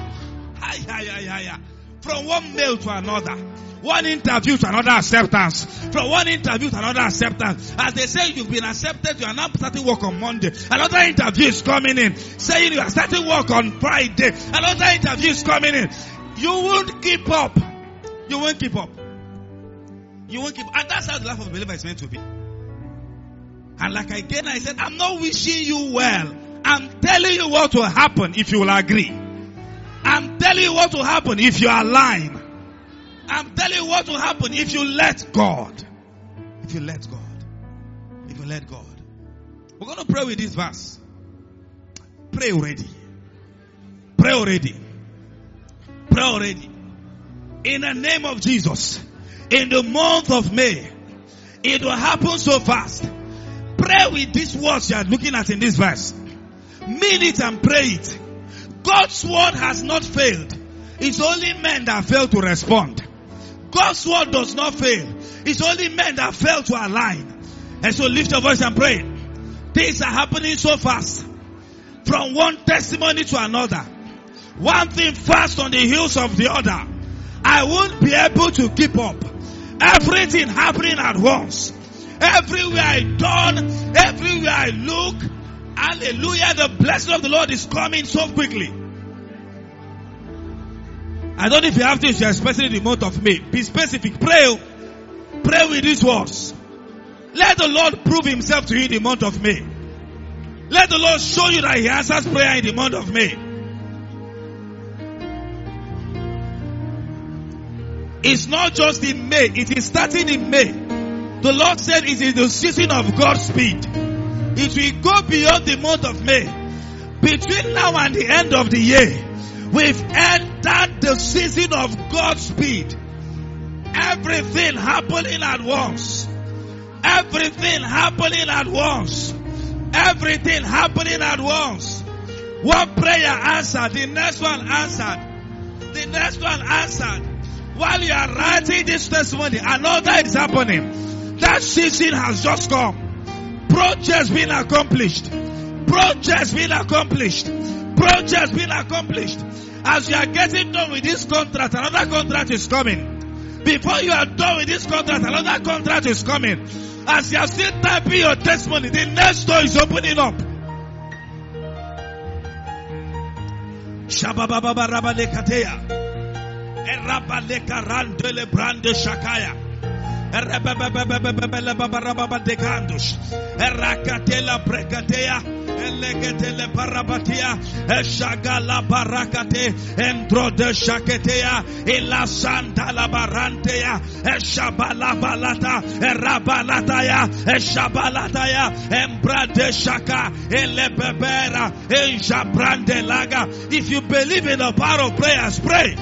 From one mail to another. One interview to another acceptance. From one interview to another acceptance. As they say you've been accepted, you are now starting work on Monday. Another interview is coming in. Saying you are starting work on Friday. Another interview is coming in. You won't keep up. You won't keep up. You won't keep up. And that's how the life of a believer is meant to be. And like again I said, I'm not wishing you well. I'm telling you what will happen if you will agree. I'm telling you what will happen if you align. I'm telling you what will happen if you let God. If you let God. If you let God. We're going to pray with this verse. Pray already. Pray already. Pray already. In the name of Jesus. In the month of May. It will happen so fast. Pray with these words you are looking at in this verse. Mean it and pray it. God's word has not failed. It's only men that fail to respond. God's word does not fail. It's only men that fail to align. And so lift your voice and pray. Things are happening so fast. From one testimony to another. One thing fast on the heels of the other. I won't be able to keep up. Everything happening at once. Everywhere I turn, everywhere I look, hallelujah, the blessing of the Lord is coming so quickly. I don't know if you have this, especially in the month of May. Be specific. Pray. Pray with these words. Let the Lord prove himself to you in the month of May. Let the Lord show you that he answers prayer in the month of May. It's not just in May. It is starting in May. The Lord said it is the season of God's speed. It will go beyond the month of May. Between now and the end of the year, we've entered the season of God's speed. Everything happening at once. Everything happening at once. Everything happening at once. One prayer answered. The next one answered. The next one answered. While you are writing this testimony, another is happening. That season has just come. Projects being accomplished. Projects being accomplished. Projects being accomplished. As you are getting done with this contract, another contract is coming. Before you are done with this contract, another contract is coming. As you are still typing your testimony, the next door is opening up. Shabababa Rabalekatea. Erabaleka Randele Brande Shakaya. Erabababababababababadekandush. Erakatela Brekatea. Elegetele Parabatia. Eshagala Barakate. Endro de Shaketea. Ela Santa la Barantea. Eshabala Balata. Erabalataya. Eshabalataya. Embrade Shaka. Elebebera. Enjabrande Laga. If you believe in the power of prayers, pray.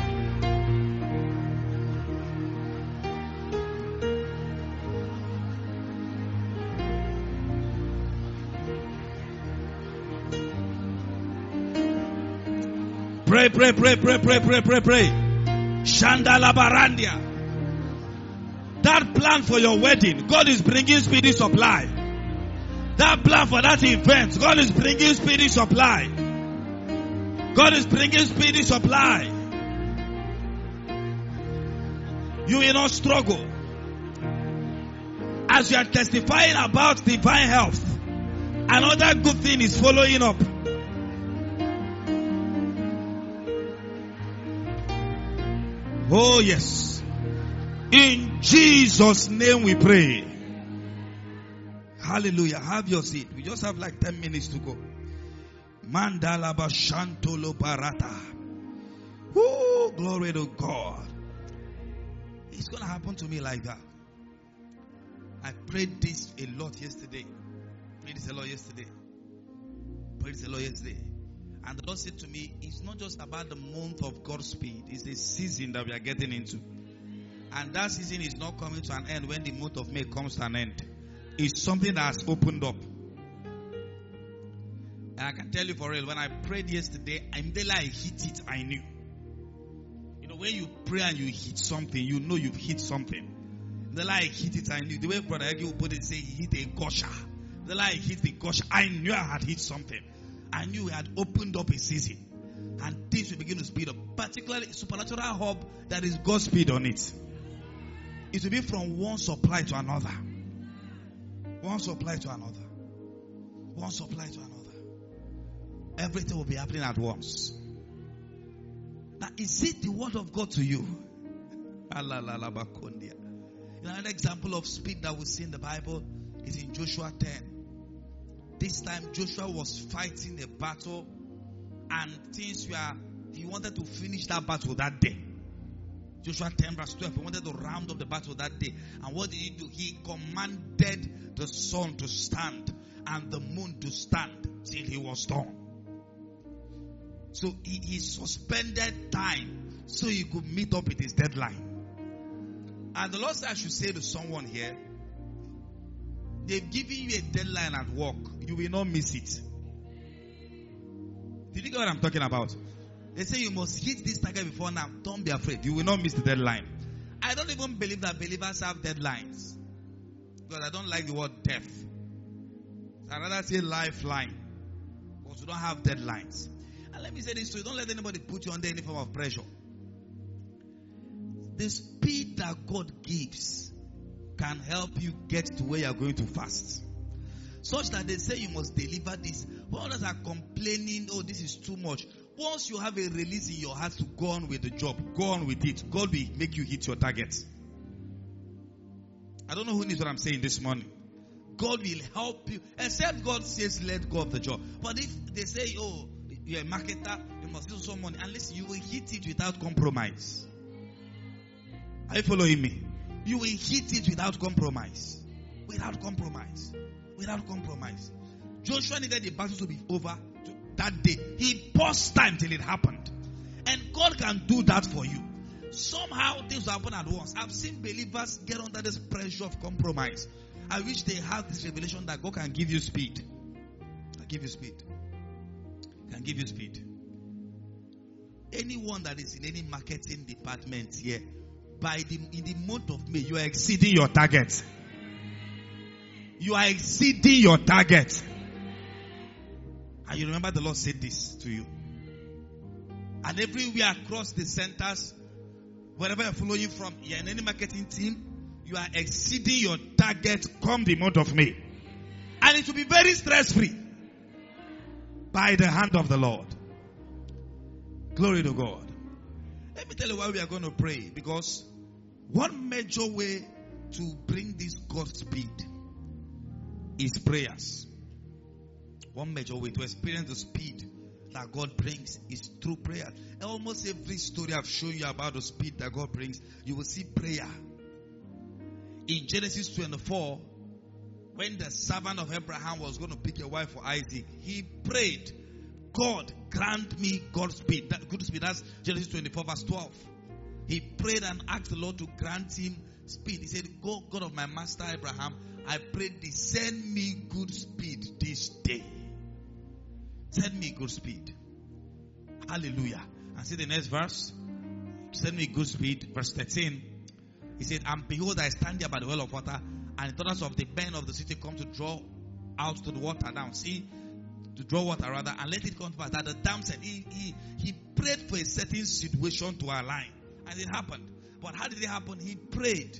Pray. Shandala Barandia. That plan for your wedding, God is bringing speedy supply. That plan for that event, God is bringing speedy supply. God is bringing speedy supply. You will not struggle. As you are testifying about divine health, another good thing is following up. Oh yes. In Jesus' name we pray. Hallelujah. Have your seat. We just have like 10 minutes to go. Mandala Bashantolo Barata. Oh, glory to God. It's going to happen to me like that. I prayed this a lot yesterday. Prayed this a lot yesterday. And the Lord said to me, it's not just about the month of God's speed. It's the season that we are getting into. And that season is not coming to an end when the month of May comes to an end. It's something that has opened up. And I can tell you for real, when I prayed yesterday, immediately I hit it, I knew. You know, when you pray and you hit something, you know you've hit something. The lie I hit it, I knew. The way Brother Egi would put it, say he hit a gusher. The lie I hit the gusher, I knew I had hit something. I knew we had opened up a season. And things will begin to speed up. Particularly supernatural hub that is God's speed on it. It will be from one supply to another. One supply to another. One supply to another. Everything will be happening at once. Now, is it the word of God to you? Another example of speed that we see in the Bible is in Joshua 10. This time Joshua was fighting a battle and things were He wanted to finish that battle that day. Joshua 10 verse 12. He wanted to round up the battle that day. And what did he do? He commanded the sun to stand and the moon to stand till he was done. So he suspended time so he could meet up with his deadline. And the Lord said I should say to someone here, they've given you a deadline at work. You will not miss it. Did you get what I'm talking about? They say you must hit this target before now. Don't be afraid. You will not miss the deadline. I don't even believe that believers have deadlines. Because I don't like the word death. I'd rather say lifeline. Because we don't have deadlines. And let me say this to you. Don't let anybody put you under any form of pressure. The speed that God gives can help you get to where you are going to fast. Such that they say you must deliver this. But others are complaining, oh, this is too much. Once you have a release in your heart to go on with the job, go on with it. God will make you hit your target. I don't know who needs what I'm saying this morning. God will help you. Except God says, let go of the job. But if they say, oh, you're a marketer, you must do some money. And listen, you will hit it without compromise. Are you following me? You will hit it without compromise. Without compromise. Without compromise. Joshua needed the battle to be over that day. He paused time till it happened. And God can do that for you. Somehow things happen at once. I've seen believers get under this pressure of compromise. I wish they have this revelation that God can give you speed. Can give you speed. Can give you speed. Anyone that is in any marketing department here, in the month of May, you are exceeding your target. You are exceeding your target. And you remember the Lord said this to you. And everywhere across the centers, wherever you're following from, you're in any marketing team, you are exceeding your target come the month of May. And it will be very stress-free. By the hand of the Lord. Glory to God. Let me tell you why we are going to pray. Because one major way to bring this God's speed is prayers. One major way to experience the speed that God brings is through prayer. Almost every story I've shown you about the speed that God brings, you will see prayer. In Genesis 24, when the servant of Abraham was going to pick a wife for Isaac, he prayed, God, grant me God's speed. That good speed. That's Genesis 24 verse 12. He prayed and asked the Lord to grant him speed. He said, God of my master Abraham, I pray thee, send me good speed this day. Send me good speed. Hallelujah. And see the next verse. Send me good speed. Verse 13. He said, and behold, I stand here by the well of water, and the daughters of the men of the city come to draw out to the water down. See, to draw water rather, and let it come to pass that the dam said, he prayed for a certain situation to align. And it happened. But how did it happen? He prayed.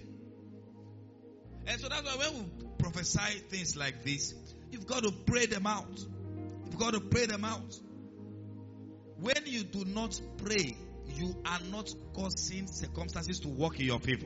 And so that's why when we prophesy things like this, you've got to pray them out. You've got to pray them out. When you do not pray, you are not causing circumstances to work in your favor.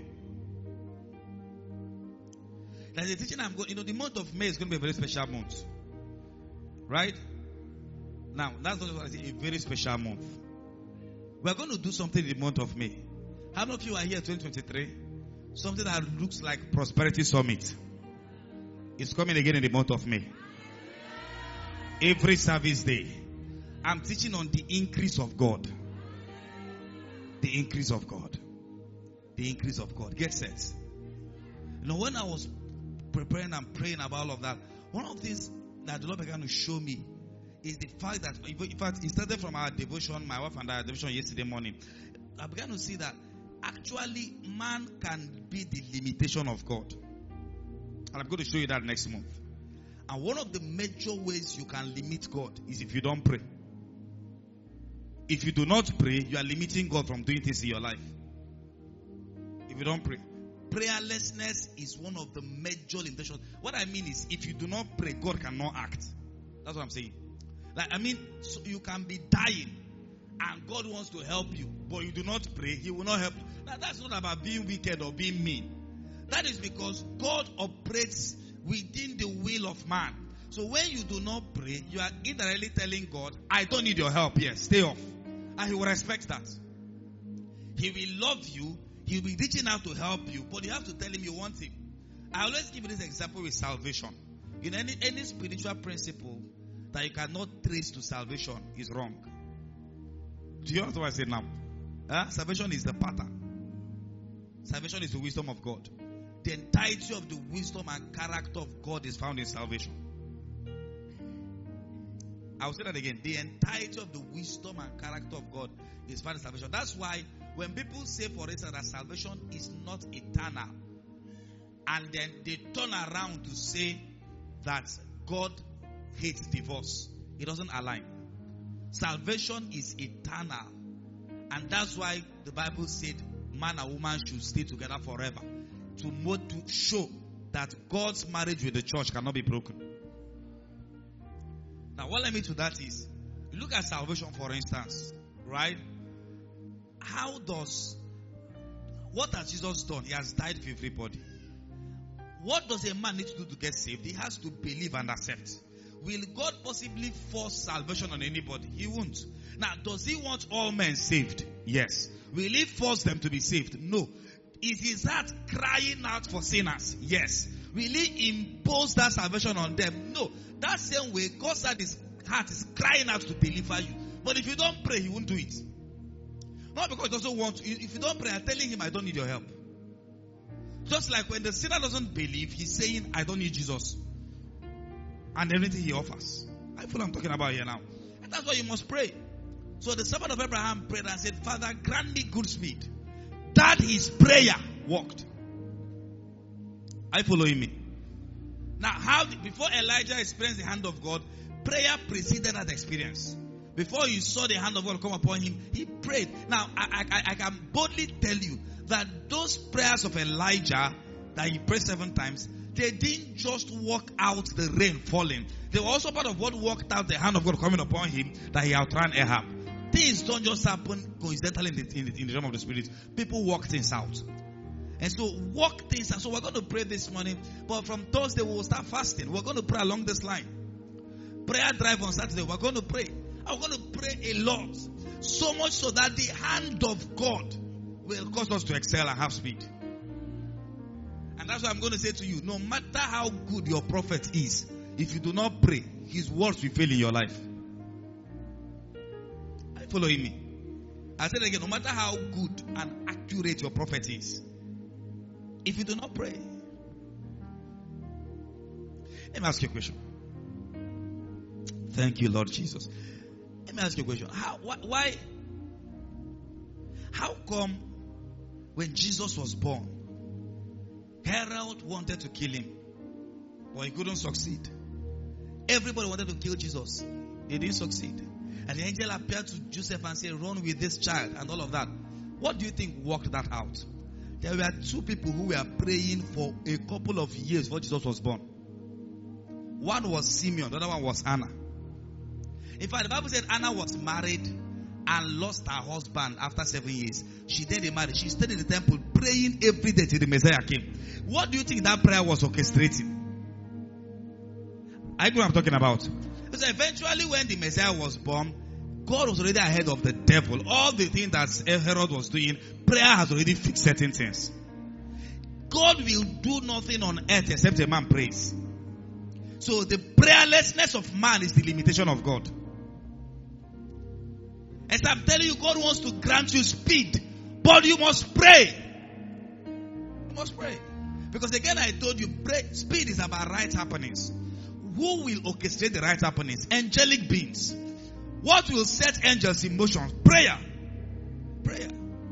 There's a teaching I'm going. The month of May is going to be a very special month. Right? Now, that's not what I say, a very special month. We're going to do something in the month of May. How many of you are here 2023? Something that looks like Prosperity Summit. It's coming again in the month of May. Every service day. I'm teaching on the increase of God. The increase of God. The increase of God. Get set. When I was preparing and praying about all of that, one of the things that the Lord began to show me is the fact that, in fact, it started from our devotion, my wife and I, devotion yesterday morning. I began to see that actually man can be the limitation of God. And I'm going to show you that next month. And one of the major ways you can limit God is if you don't pray. If you do not pray, you are limiting God from doing things in your life. If you don't pray. Prayerlessness is one of the major limitations. What I mean is, if you do not pray, God cannot act. That's what I'm saying. So you can be dying and God wants to help you, but you do not pray, He will not help you. Now, that's not about being wicked or being mean. That is because God operates within the will of man. So when you do not pray, you are indirectly telling God, I don't need your help. Yes, stay off. And he will respect that. He will love you. He will be reaching out to help you. But you have to tell him you want him. I always give you this example with salvation. In any spiritual principle that you cannot trace to salvation is wrong. Do you understand what I say now? Salvation is the pattern. Salvation is the wisdom of God. The entirety of the wisdom and character of God is found in salvation. I'll say that again. The entirety of the wisdom and character of God is found in salvation. That's why when people say, for instance, that salvation is not eternal, and then they turn around to say that God hates divorce, it doesn't align. Salvation is eternal. And that's why the Bible said man and woman should stay together forever. To show that God's marriage with the church cannot be broken. Now, what I mean to that is, look at salvation, for instance, right? What has Jesus done? He has died for everybody. What does a man need to do to get saved? He has to believe and accept. Will God possibly force salvation on anybody? He won't. Now, does he want all men saved? Yes. Will he force them to be saved? No. Is his heart crying out for sinners? Yes. Will he impose that salvation on them? No. That same way, God's heart is crying out to deliver you. But if you don't pray, he won't do it. Not because he doesn't want to. If you don't pray, I'm telling him, I don't need your help. Just like when the sinner doesn't believe, he's saying, I don't need Jesus. And everything he offers. I feel I'm talking about here now. And that's why you must pray. So the servant of Abraham prayed and said, Father, grant me good speed. That his prayer worked. Are you following me? Now, before Elijah experienced the hand of God, prayer preceded that experience. Before you saw the hand of God come upon him, he prayed. Now, I can boldly tell you that those prayers of Elijah that he prayed 7 times, they didn't just work out the rain falling. They were also part of what worked out the hand of God coming upon him, that he outran Ahab. Things don't just happen coincidentally in the realm of the spirit. People work things out. And so work things out. So we're going to pray this morning. But from Thursday we will start fasting. We're going to pray along this line. Prayer drive on Saturday. We're going to pray. I'm going to pray a lot. So much so that the hand of God will cause us to excel and have speed. And that's why I'm going to say to you, no matter how good your prophet is, if you do not pray, his words will fail in your life. Are you following me? I said again, no matter how good and accurate your prophet is, if you do not pray. Let me ask you a question. Thank you, Lord Jesus. Let me ask you a question. How come when Jesus was born, Herod wanted to kill him, but he couldn't succeed? Everybody wanted to kill Jesus. He didn't succeed. And the angel appeared to Joseph and said, run with this child and all of that. What do you think worked that out? There were 2 people who were praying for a couple of years before Jesus was born. One was Simeon, the other one was Anna. In fact, the Bible said Anna was married and lost her husband after 7 years. She then remarried. She stayed in the temple praying every day till the Messiah came. What do you think that prayer was orchestrating? I know what I'm talking about. Because eventually when the Messiah was born, God was already ahead of the devil. All the things that Herod was doing, prayer has already fixed certain things. God will do nothing on earth except a man prays. So the prayerlessness of man is the limitation of God. And so I'm telling you, God wants to grant you speed, but you must pray. You must pray. Because again, I told you, speed is about right happenings. Who will orchestrate the right happenings? Angelic beings. What will set angels in motion? Prayer. Prayer.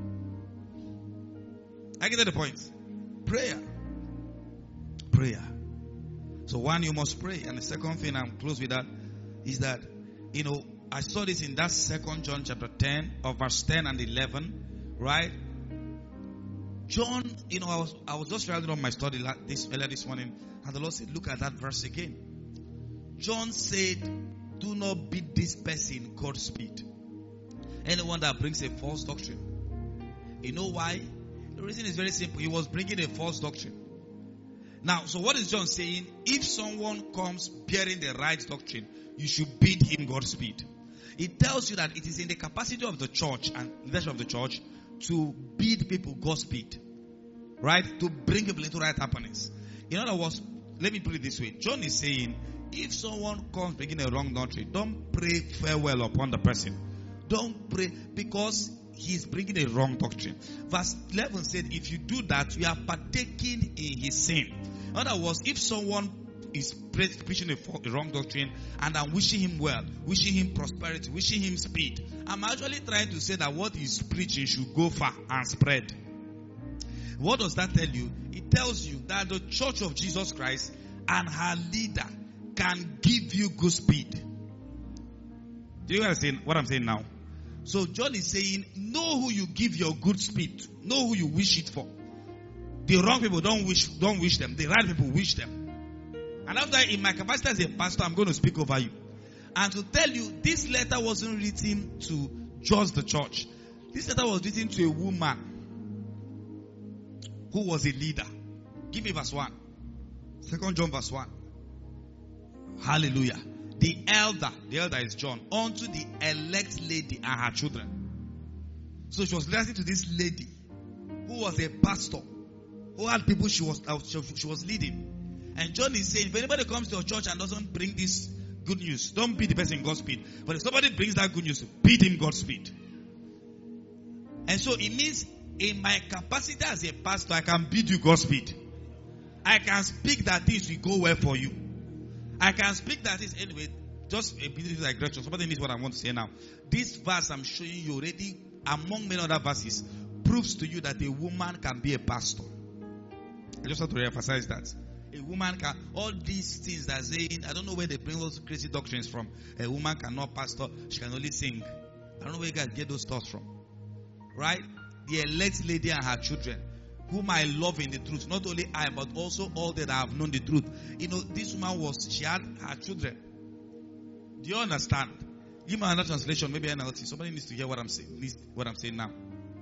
I get the point. Prayer. Prayer. So one, you must pray. And the second thing, I'm close with that, is that, I saw this in that 2 John chapter 10 of verse 10 and 11, right? John, I was just writing on my study earlier this morning, and the Lord said, look at that verse again. John said, do not beat this person God's speed. Anyone that brings a false doctrine. You know why? The reason is very simple. He was bringing a false doctrine. Now, so what is John saying? If someone comes bearing the right doctrine, you should bid him God's speed. It tells you that it is in the capacity of the church and leadership of the church to bid people Godspeed. Right? To bring people into right happenings. In other words, let me put it this way. John is saying, if someone comes bringing a wrong doctrine, don't pray farewell upon the person. Don't pray because he's bringing a wrong doctrine. Verse 11 said, if you do that, you are partaking in his sin. In other words, if someone is preaching a wrong doctrine and I'm wishing him well, wishing him prosperity, wishing him speed, I'm actually trying to say that what he's preaching should go far and spread. What does that tell you? It tells you that the Church of Jesus Christ and her leader can give you good speed. Do you know what I'm saying now? So John is saying, know who you give your good speed to. Know who you wish it for. The wrong people don't wish them. The right people wish them. And after, in my capacity as a pastor, I'm going to speak over you. And to tell you, this letter wasn't written to just the church. This letter was written to a woman who was a leader. Give me verse 1. 2 John verse 1. Hallelujah. The elder is John, unto the elect lady and her children. So she was listening to this lady who was a pastor, who had people she was leading. And John is saying, if anybody comes to your church and doesn't bring this good news, don't beat the person Godspeed. But if somebody brings that good news, beat him Godspeed. And so it means, in my capacity as a pastor, I can bid you Godspeed. I can speak that things will go well for you. I can speak that things anyway. Just a bit of digression. Somebody needs what I want to say now. This verse I'm showing you already, among many other verses, proves to you that a woman can be a pastor. I just have to re-emphasize that. A woman can, all these things that are saying, I don't know where they bring those crazy doctrines from. A woman cannot pastor, she can only sing. I don't know where you guys get those thoughts from. Right? The elect lady and her children, whom I love in the truth. Not only I, but also all that have known the truth. You know, this woman she had her children. Do you understand? Give me another translation, maybe NLT. Somebody needs to hear what I'm saying now.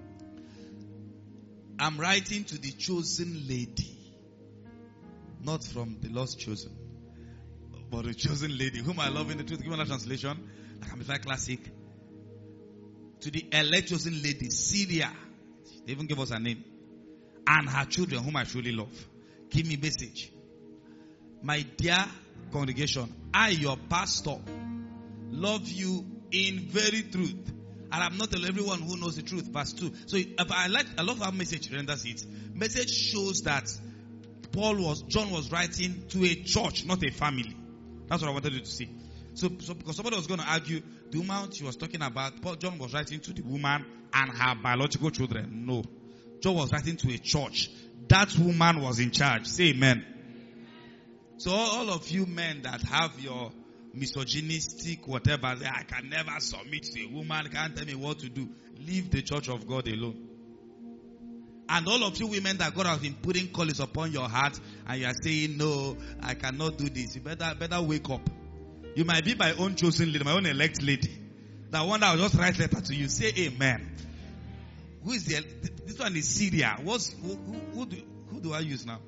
I'm writing to the chosen lady. Not from the lost chosen, but the chosen lady, whom I love in the truth. Give me another translation. Like Amplify Classic. To the elect chosen lady, Syria. They even give us her name. And her children, whom I truly love. Give me message. My dear congregation, I, your pastor, love you in very truth. And I'm not telling everyone who knows the truth. Verse 2. So I love how message renders it. Message shows that John was writing to a church, not a family. That's what I wanted you to see. So because somebody was going to argue, the woman she was talking about, John was writing to the woman and her biological children. No. John was writing to a church. That woman was in charge. Say amen. So all of you men that have your misogynistic whatever, I can never submit to a woman, can't tell me what to do. Leave the church of God alone. And all of you women that God has been putting colors upon your heart and you are saying, no, I cannot do this. You better wake up. You might be my own chosen lady, my own elect lady. That one that will just write letter to you. Say amen. Who is this one is Syria. Who do I use now?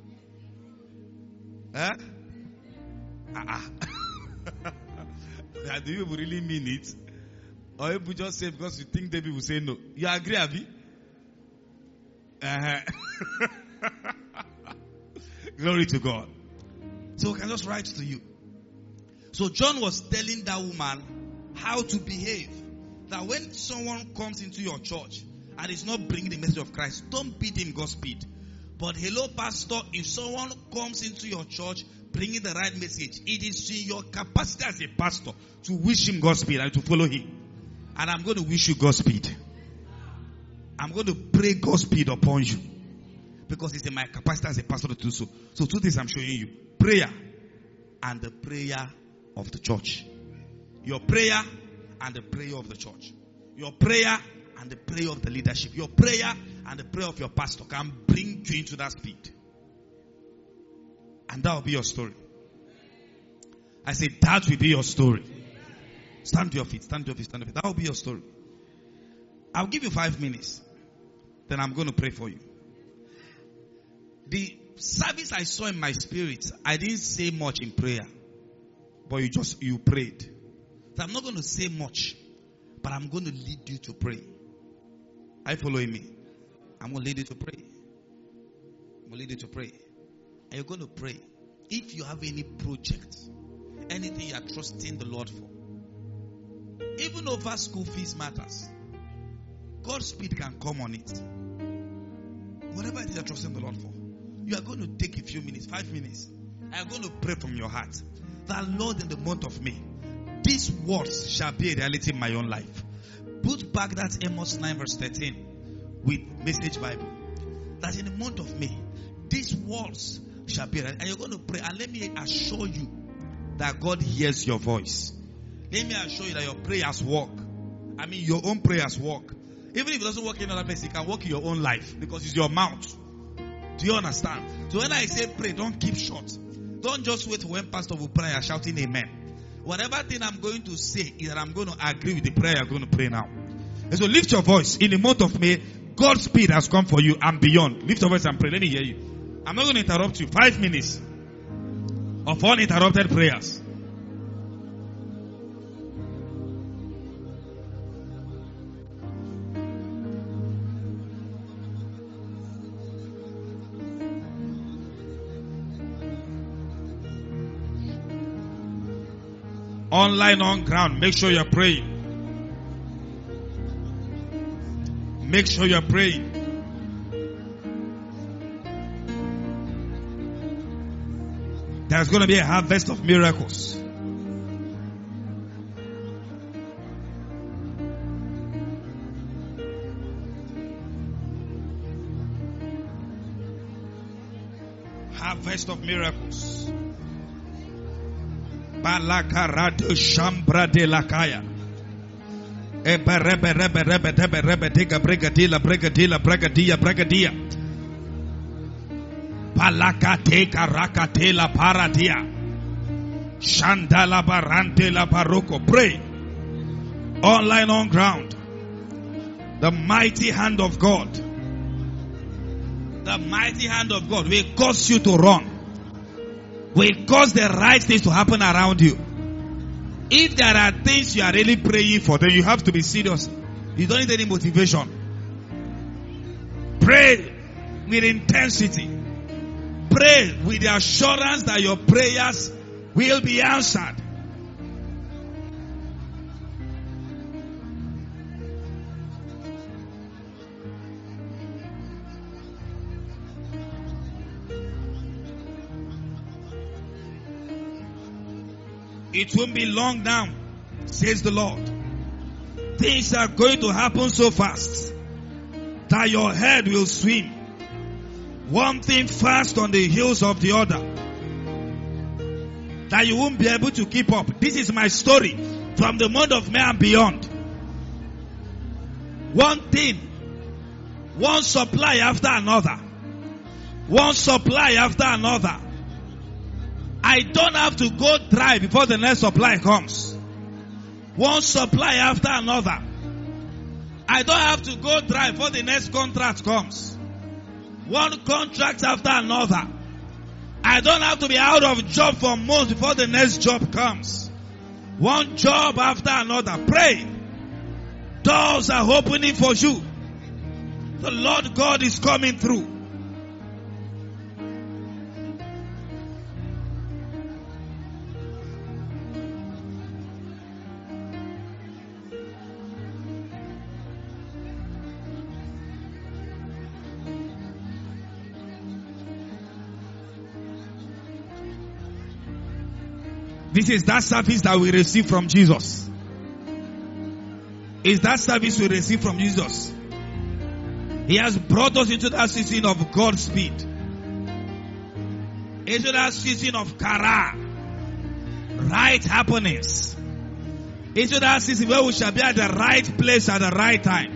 Do you really mean it? Or you just say because you think David will say no? You agree, Abi? Glory to God. So we can just write to you. So John was telling that woman how to behave. That when someone comes into your church and is not bringing the message of Christ, don't beat him Godspeed. But hello, pastor, if someone comes into your church bringing the right message, it is in your capacity as a pastor to wish him Godspeed and to follow him. And I'm going to wish you Godspeed. I'm going to pray Godspeed upon you. Because it's in my capacity as a pastor to do so. So two things I'm showing you. Prayer and the prayer of the church. Your prayer and the prayer of the church. Your prayer and the prayer of the leadership. Your prayer and the prayer of your pastor can bring you into that speed. And that will be your story. I say that will be your story. Stand to your feet, stand to your feet, stand to your feet. That will be your story. I'll give you 5 minutes. Then I'm going to pray for you. The service I saw in my spirit, I didn't say much in prayer. But you prayed. So I'm not going to say much. But I'm going to lead you to pray. Are you following me? I'm going to lead you to pray. I'm going to lead you to pray. And you're going to pray. If you have any project, anything you are trusting the Lord for, even over school fees matters, God's speed can come on it. Whatever it is you're trusting the Lord for, you are going to take a few minutes, 5 minutes. And you're going to pray from your heart that, Lord, in the month of May, these words shall be a reality in my own life. Put back that Amos 9 verse 13 with Message Bible. That in the month of May, these words shall be a reality. And you're going to pray. And let me assure you that God hears your voice. Let me assure you that your prayers work. I mean, your own prayers work. Even if it doesn't work in another place, it can work in your own life. Because it's your mouth. Do you understand? So when I say pray, don't keep short. Don't just wait for when pastor will pray and shouting amen. Whatever thing I'm going to say is that I'm going to agree with the prayer you're going to pray now. And so lift your voice. In the month of May, God's speed has come for you and beyond. Lift your voice and pray. Let me hear you. I'm not going to interrupt you. 5 minutes of uninterrupted prayers. Online, on ground, make sure you're praying. Make sure you're praying. There's going to be a harvest of miracles. Harvest of miracles. Balakarado Shambra de Lakaya. Bregadia. Palakate Karakatela Paradia. Shandala Barante La Baroko. Pray. Online, on ground. The mighty hand of God. The mighty hand of God will cause you to run. Will cause the right things to happen around you. If there are things you are really praying for, then you have to be serious. You don't need any motivation. Pray with intensity. Pray with the assurance that your prayers will be answered. It won't be long now, says the Lord. Things are going to happen so fast that your head will swim. One thing fast on the heels of the other, that you won't be able to keep up. This is my story from the month of May and beyond. One thing, one supply after another. One supply after another. I don't have to go dry before the next supply comes. One supply after another. I don't have to go dry before the next contract comes. One contract after another. I don't have to be out of job for months before the next job comes. One job after another. Pray. Doors are opening for you. The Lord God is coming through. This is that service that we receive from Jesus. It's that service we receive from Jesus. He has brought us into that season of God's speed. Into that season of kara. Right happenings. Into that season where we shall be at the right place at the right time.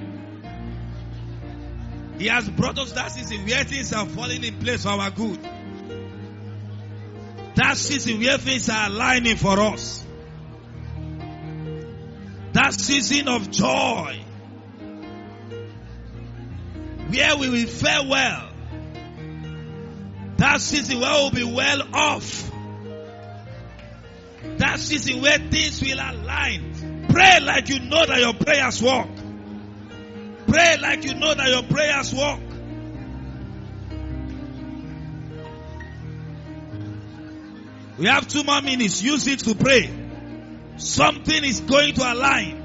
He has brought us that season where things are falling in place for our good. That season where things are aligning for us. That season of joy. Where we will fare well. That season where we'll be well off. That season where things will align. Pray like you know that your prayers work. Pray like you know that your prayers work. We have 2 more minutes. Use it to pray. Something is going to align.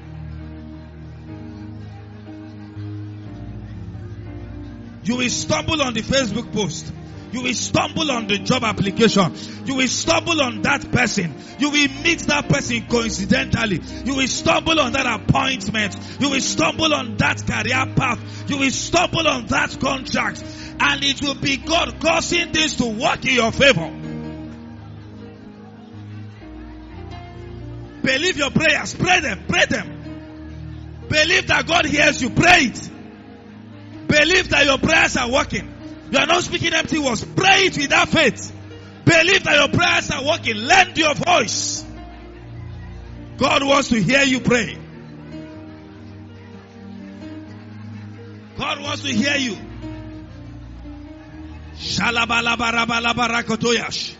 You will stumble on the Facebook post. You will stumble on the job application. You will stumble on that person. You will meet that person coincidentally. You will stumble on that appointment. You will stumble on that career path. You will stumble on that contract. And it will be God causing this to work in your favor. Believe your prayers. Pray them. Pray them. Believe that God hears you. Pray it. Believe that your prayers are working. You are not speaking empty words. Pray it with that faith. Believe that your prayers are working. Lend your voice. God wants to hear you pray. God wants to hear you. Shalabalabarabalabarakotoyash.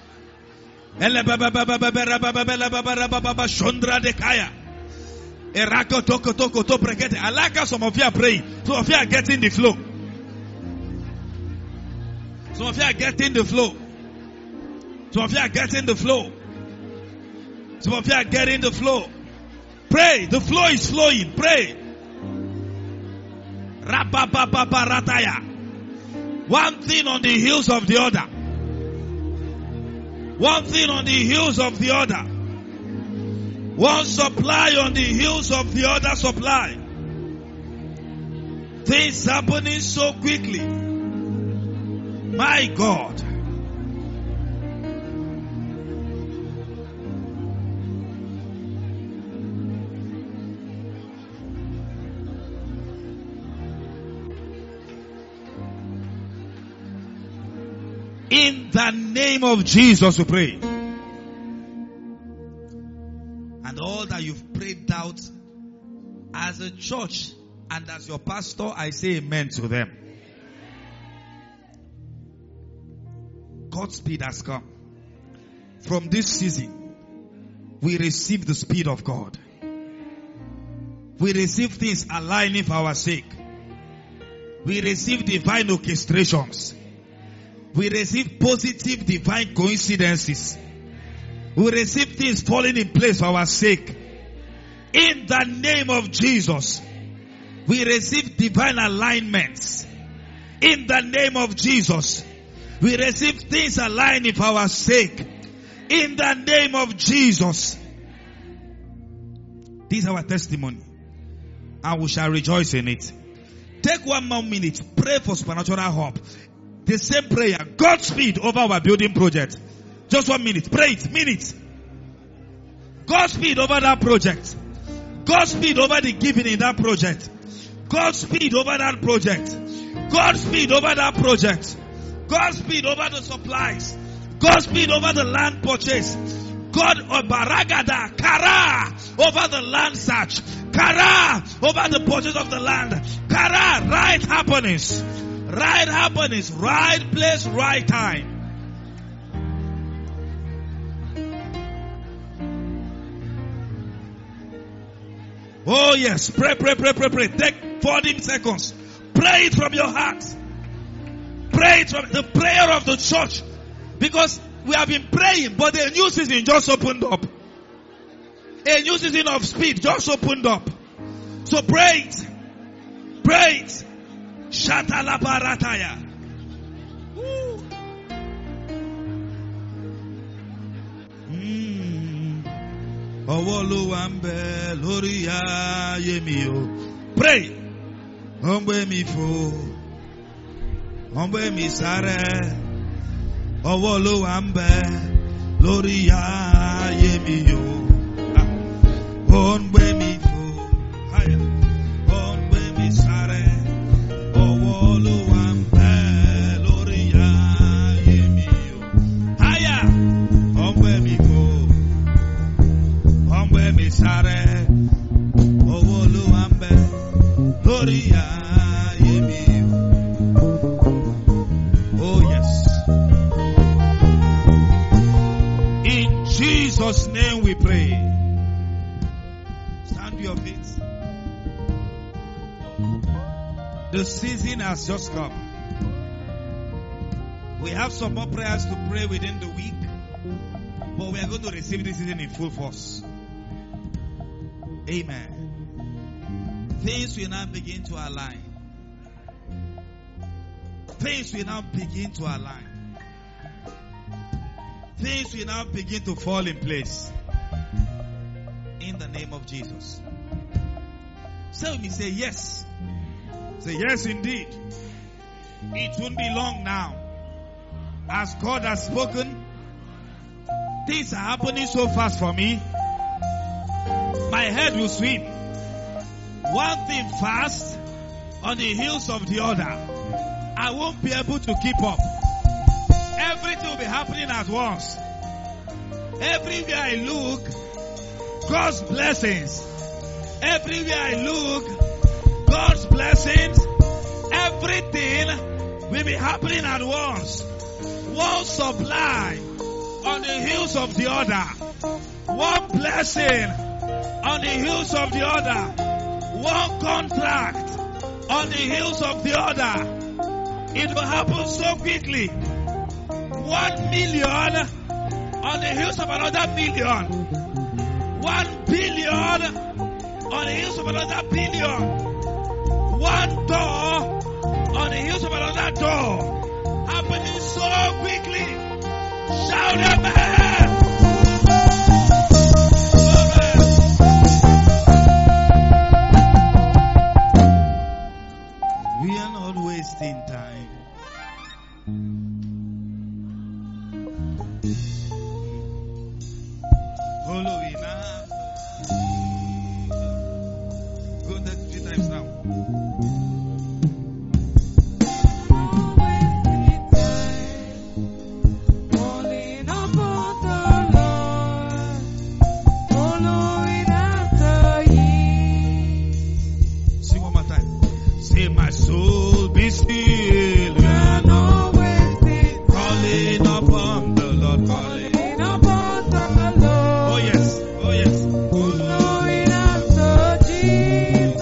Shondra de Kaya. I like how some of you are praying. Some of you are getting the flow. Some of you are getting the flow. Some of you are getting the flow. Some of you are getting the flow. Pray. The flow is flowing. Pray. Rapapapaparataya. One thing on the heels of the other. One thing on the heels of the other. One supply on the heels of the other supply. Things happening so quickly. My God. In the name of Jesus we pray. And all that you've prayed out as a church and as your pastor, I say amen to them. God's speed has come. From this season, we receive the speed of God. We receive things aligning for our sake. We receive divine orchestrations. We receive positive divine coincidences. We receive things falling in place for our sake. In the name of Jesus, we receive divine alignments. In the name of Jesus, we receive things aligning for our sake. In the name of Jesus. This is our testimony. And we shall rejoice in it. Take 1 more minute. Pray for supernatural hope. The same prayer. Godspeed over our building project. Just 1 minute. Pray it. Minute. Godspeed over that project. Godspeed over the giving in that project. Godspeed over that project. Godspeed over that project. Godspeed over the supplies. Godspeed over the land purchase. God of Baragada, Kara over the land search. Kara over the purchase of the land. Kara, right happenings. Right happenings. Right place, right time. Oh yes, pray. Take 40 seconds. Pray it from your heart. Pray it from the prayer of the church. Because we have been praying, but a new season just opened up. A new season of speed just opened up. So pray it. Pray it. Shatalabarataya. Pray. Ombe mi fo. Ombe mi sare. Owolo ambe. Lori aye mi yo. Ombe mi fo. Haya. Ombe mi sare. Owolo ambe. Lori aye mi yo. Haya. Ombe mi fo. Ombe mi sare. Owolo ambe. Lori aye mi yo. Oh yes. In Jesus' name we pray. The season has just come. We have some more prayers to pray within the week, but we are going to receive this season in full force. Amen. Things will now begin to align. Things will now begin to align. Things will now begin to fall in place. In the name of Jesus. So we say yes. Say yes indeed. It won't be long now. As God has spoken, things are happening so fast for me. My head will swim. One thing fast on the heels of the other. I won't be able to keep up. Everything will be happening at once. Everywhere I look, God's blessings. Everywhere I look, God's blessings. Everything will be happening at once. One supply on the heels of the other. One blessing on the heels of the other. One contract on the heels of the other. It will happen so quickly. 1 million on the heels of another million. 1 billion on the heels of another billion. One door on the heels of another door. Happening so quickly. Shout amen. We are not wasting time. Following after. Go that 3 times now. My soul be still. We are not wasting. Calling upon the Lord. Calling upon the Lord. Oh yes. Oh yes. Following after Jesus.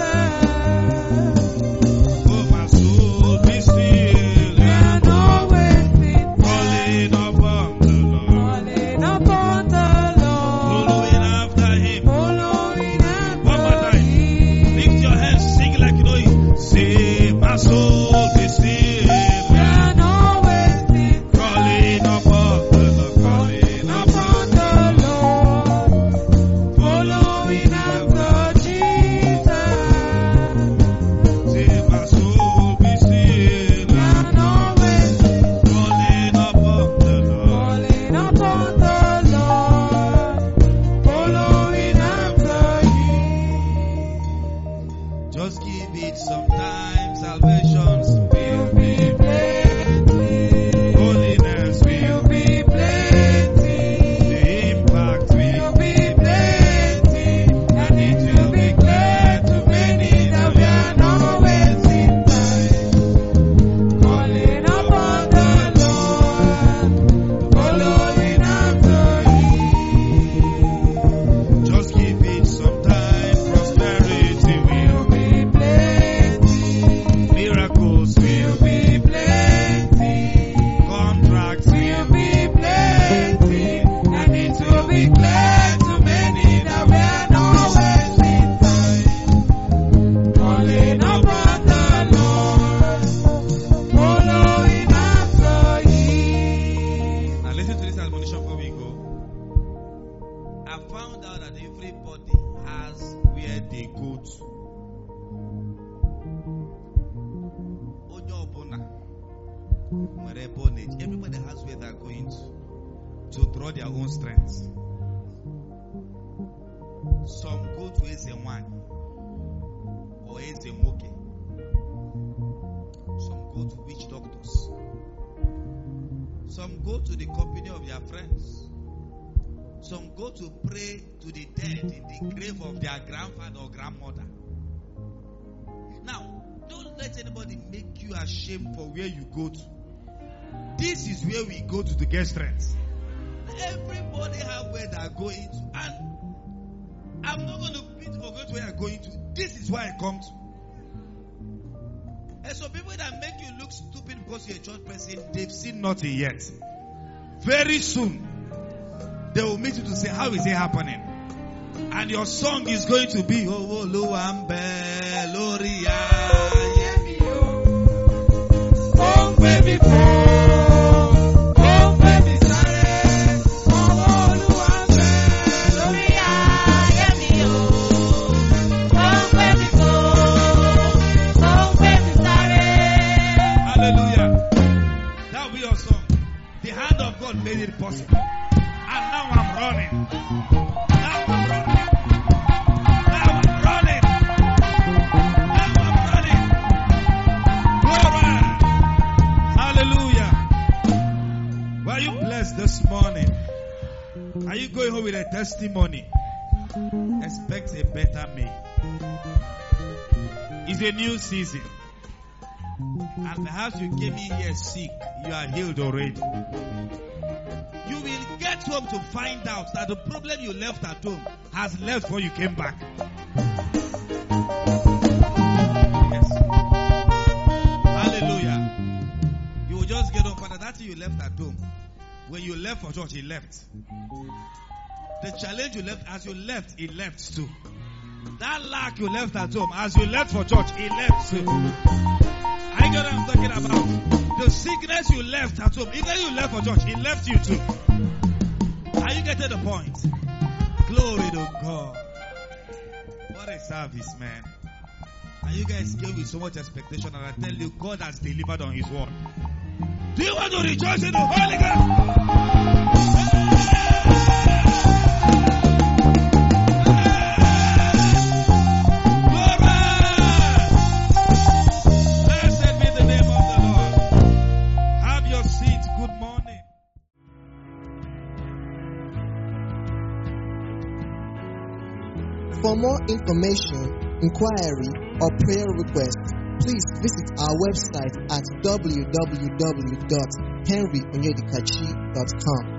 Oh my soul be still. We are not wasting. Calling upon the Lord. Calling upon the Lord. Following after Him. Following after Him. One more time. Lift your hands. Sing like you know it. Say my soul be still. We are not wasting. Calling upon the Lord. Calling upon the Lord. Following after Jesus. Say my soul be still. We are not wasting. Calling upon the Lord. Calling upon the Lord. Following after Him. Just give it some time. Salvations will be plenty. Holiness will be plenty. The impact will be plenty. And it will be clear to many that we are not wasting time. Calling upon the Lord. Following after Him. Just give it some time. Prosperity will be plenty. Miracles will be plenty. Contracts will be plenty. And it will be clear to many that we are not wasting time. Calling upon the Lord. Following after Him. Now listen to this admonition before we go. I found out that everybody has where they go to. Everybody has where they're going to draw their own strengths. Some go to Ezewan or Ezemoke. Some go to witch doctors. Some go to the company of their friends. Some go to pray to the dead in the grave of their grandfather or grandmother. Now, don't let anybody make you ashamed for where you go to. This is where we go to get strength. Everybody have where they are going to. And I'm not going to beat for going to where I'm going to. This is where I come to. And so people that make you look stupid because you're a church person, they've seen nothing yet. Very soon, they will meet you to say, how is it happening? And your song is going to be, oh, Luambe, Loria, Yemio. Oh, baby, oh, baby, Sare. Oh, Luambe, Loria, Yemio. Oh, baby, hallelujah. That will be your song. The hand of God made it possible. And now I'm running. Now I'm running. Now I'm running. Now I'm running. Glory. Hallelujah. Were you blessed this morning? Are you going home with a testimony? Expect a better May. It's a new season. And perhaps you came in here sick. You are healed already. You will get home to find out that the problem you left at home has left when you came back. Yes. Hallelujah. You will just get home, Father, that thing you left at home. When you left for church, it left. The challenge you left, as you left, it left too. That lack you left at home, as you left for church, it left too. I know what I'm talking about. The sickness you left at home, even you left for church, it left you too. Are you getting the point? Glory to God. What a service, man. And you guys came with so much expectation, and I tell you, God has delivered on His word. Do you want to rejoice in the Holy Ghost? For more information, inquiry, or prayer requests, please visit our website at www.henryonyedikachi.com.